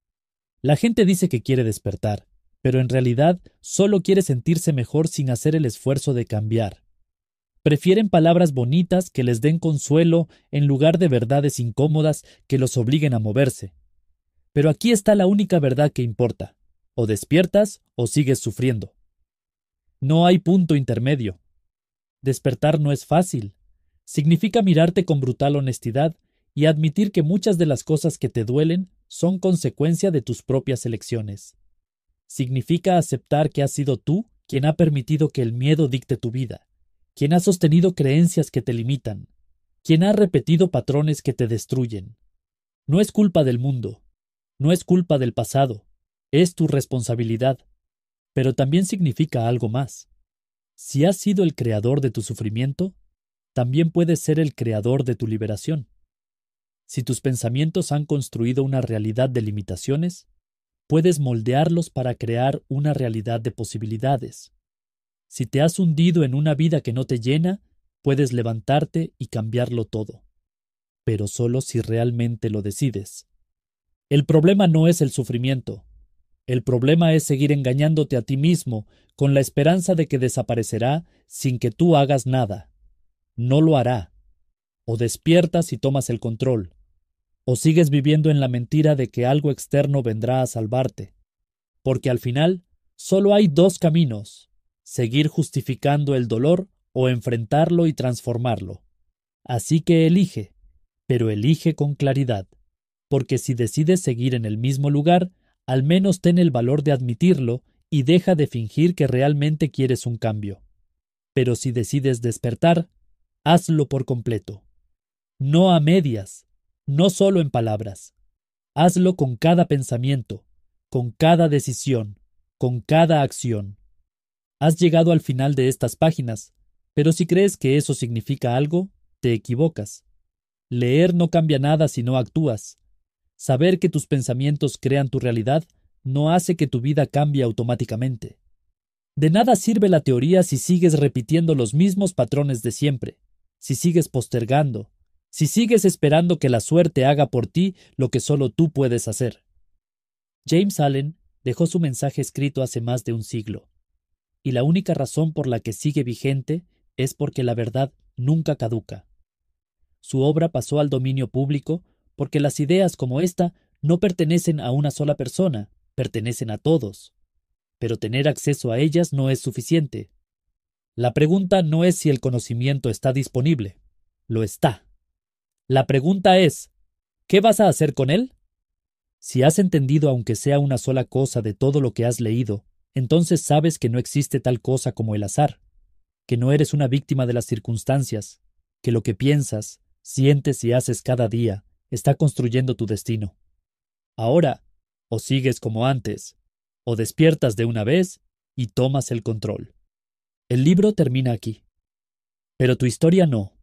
S1: La gente dice que quiere despertar, pero en realidad solo quiere sentirse mejor sin hacer el esfuerzo de cambiar. Prefieren palabras bonitas que les den consuelo en lugar de verdades incómodas que los obliguen a moverse. Pero aquí está la única verdad que importa. O despiertas o sigues sufriendo. No hay punto intermedio. Despertar no es fácil. Significa mirarte con brutal honestidad y admitir que muchas de las cosas que te duelen son consecuencia de tus propias elecciones. Significa aceptar que has sido tú quien ha permitido que el miedo dicte tu vida, quien ha sostenido creencias que te limitan, quien ha repetido patrones que te destruyen. No es culpa del mundo, no es culpa del pasado, es tu responsabilidad. Pero también significa algo más. Si has sido el creador de tu sufrimiento, también puedes ser el creador de tu liberación. Si tus pensamientos han construido una realidad de limitaciones, puedes moldearlos para crear una realidad de posibilidades. Si te has hundido en una vida que no te llena, puedes levantarte y cambiarlo todo. Pero solo si realmente lo decides. El problema no es el sufrimiento. El problema es seguir engañándote a ti mismo con la esperanza de que desaparecerá sin que tú hagas nada. No lo hará. O despiertas y tomas el control, o sigues viviendo en la mentira de que algo externo vendrá a salvarte. Porque al final, solo hay dos caminos: seguir justificando el dolor o enfrentarlo y transformarlo. Así que elige, pero elige con claridad, porque si decides seguir en el mismo lugar, al menos ten el valor de admitirlo y deja de fingir que realmente quieres un cambio. Pero si decides despertar, hazlo por completo. No a medias, no solo en palabras. Hazlo con cada pensamiento, con cada decisión, con cada acción. Has llegado al final de estas páginas, pero si crees que eso significa algo, te equivocas. Leer no cambia nada si no actúas. Saber que tus pensamientos crean tu realidad no hace que tu vida cambie automáticamente. De nada sirve la teoría si sigues repitiendo los mismos patrones de siempre, si sigues postergando, si sigues esperando que la suerte haga por ti lo que solo tú puedes hacer. James Allen dejó su mensaje escrito hace más de un siglo, y la única razón por la que sigue vigente es porque la verdad nunca caduca. Su obra pasó al dominio público porque las ideas como esta no pertenecen a una sola persona, pertenecen a todos. Pero tener acceso a ellas no es suficiente. La pregunta no es si el conocimiento está disponible. Lo está. La pregunta es, ¿qué vas a hacer con él? Si has entendido aunque sea una sola cosa de todo lo que has leído, entonces sabes que no existe tal cosa como el azar, que no eres una víctima de las circunstancias, que lo que piensas, sientes y haces cada día está construyendo tu destino. Ahora, o sigues como antes, o despiertas de una vez y tomas el control. El libro termina aquí. Pero tu historia no.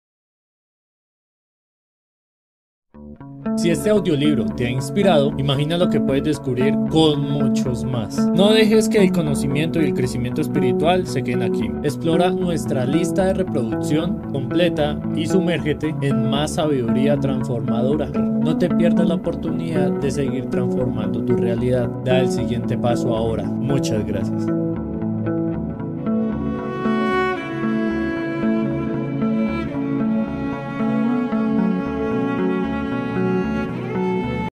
S2: Si este audiolibro te ha inspirado, imagina lo que puedes descubrir con muchos más. No dejes que el conocimiento y el crecimiento espiritual se queden aquí. Explora nuestra lista de reproducción completa y sumérgete en más sabiduría transformadora. No te pierdas la oportunidad de seguir transformando tu realidad. Da el siguiente paso ahora. Muchas gracias.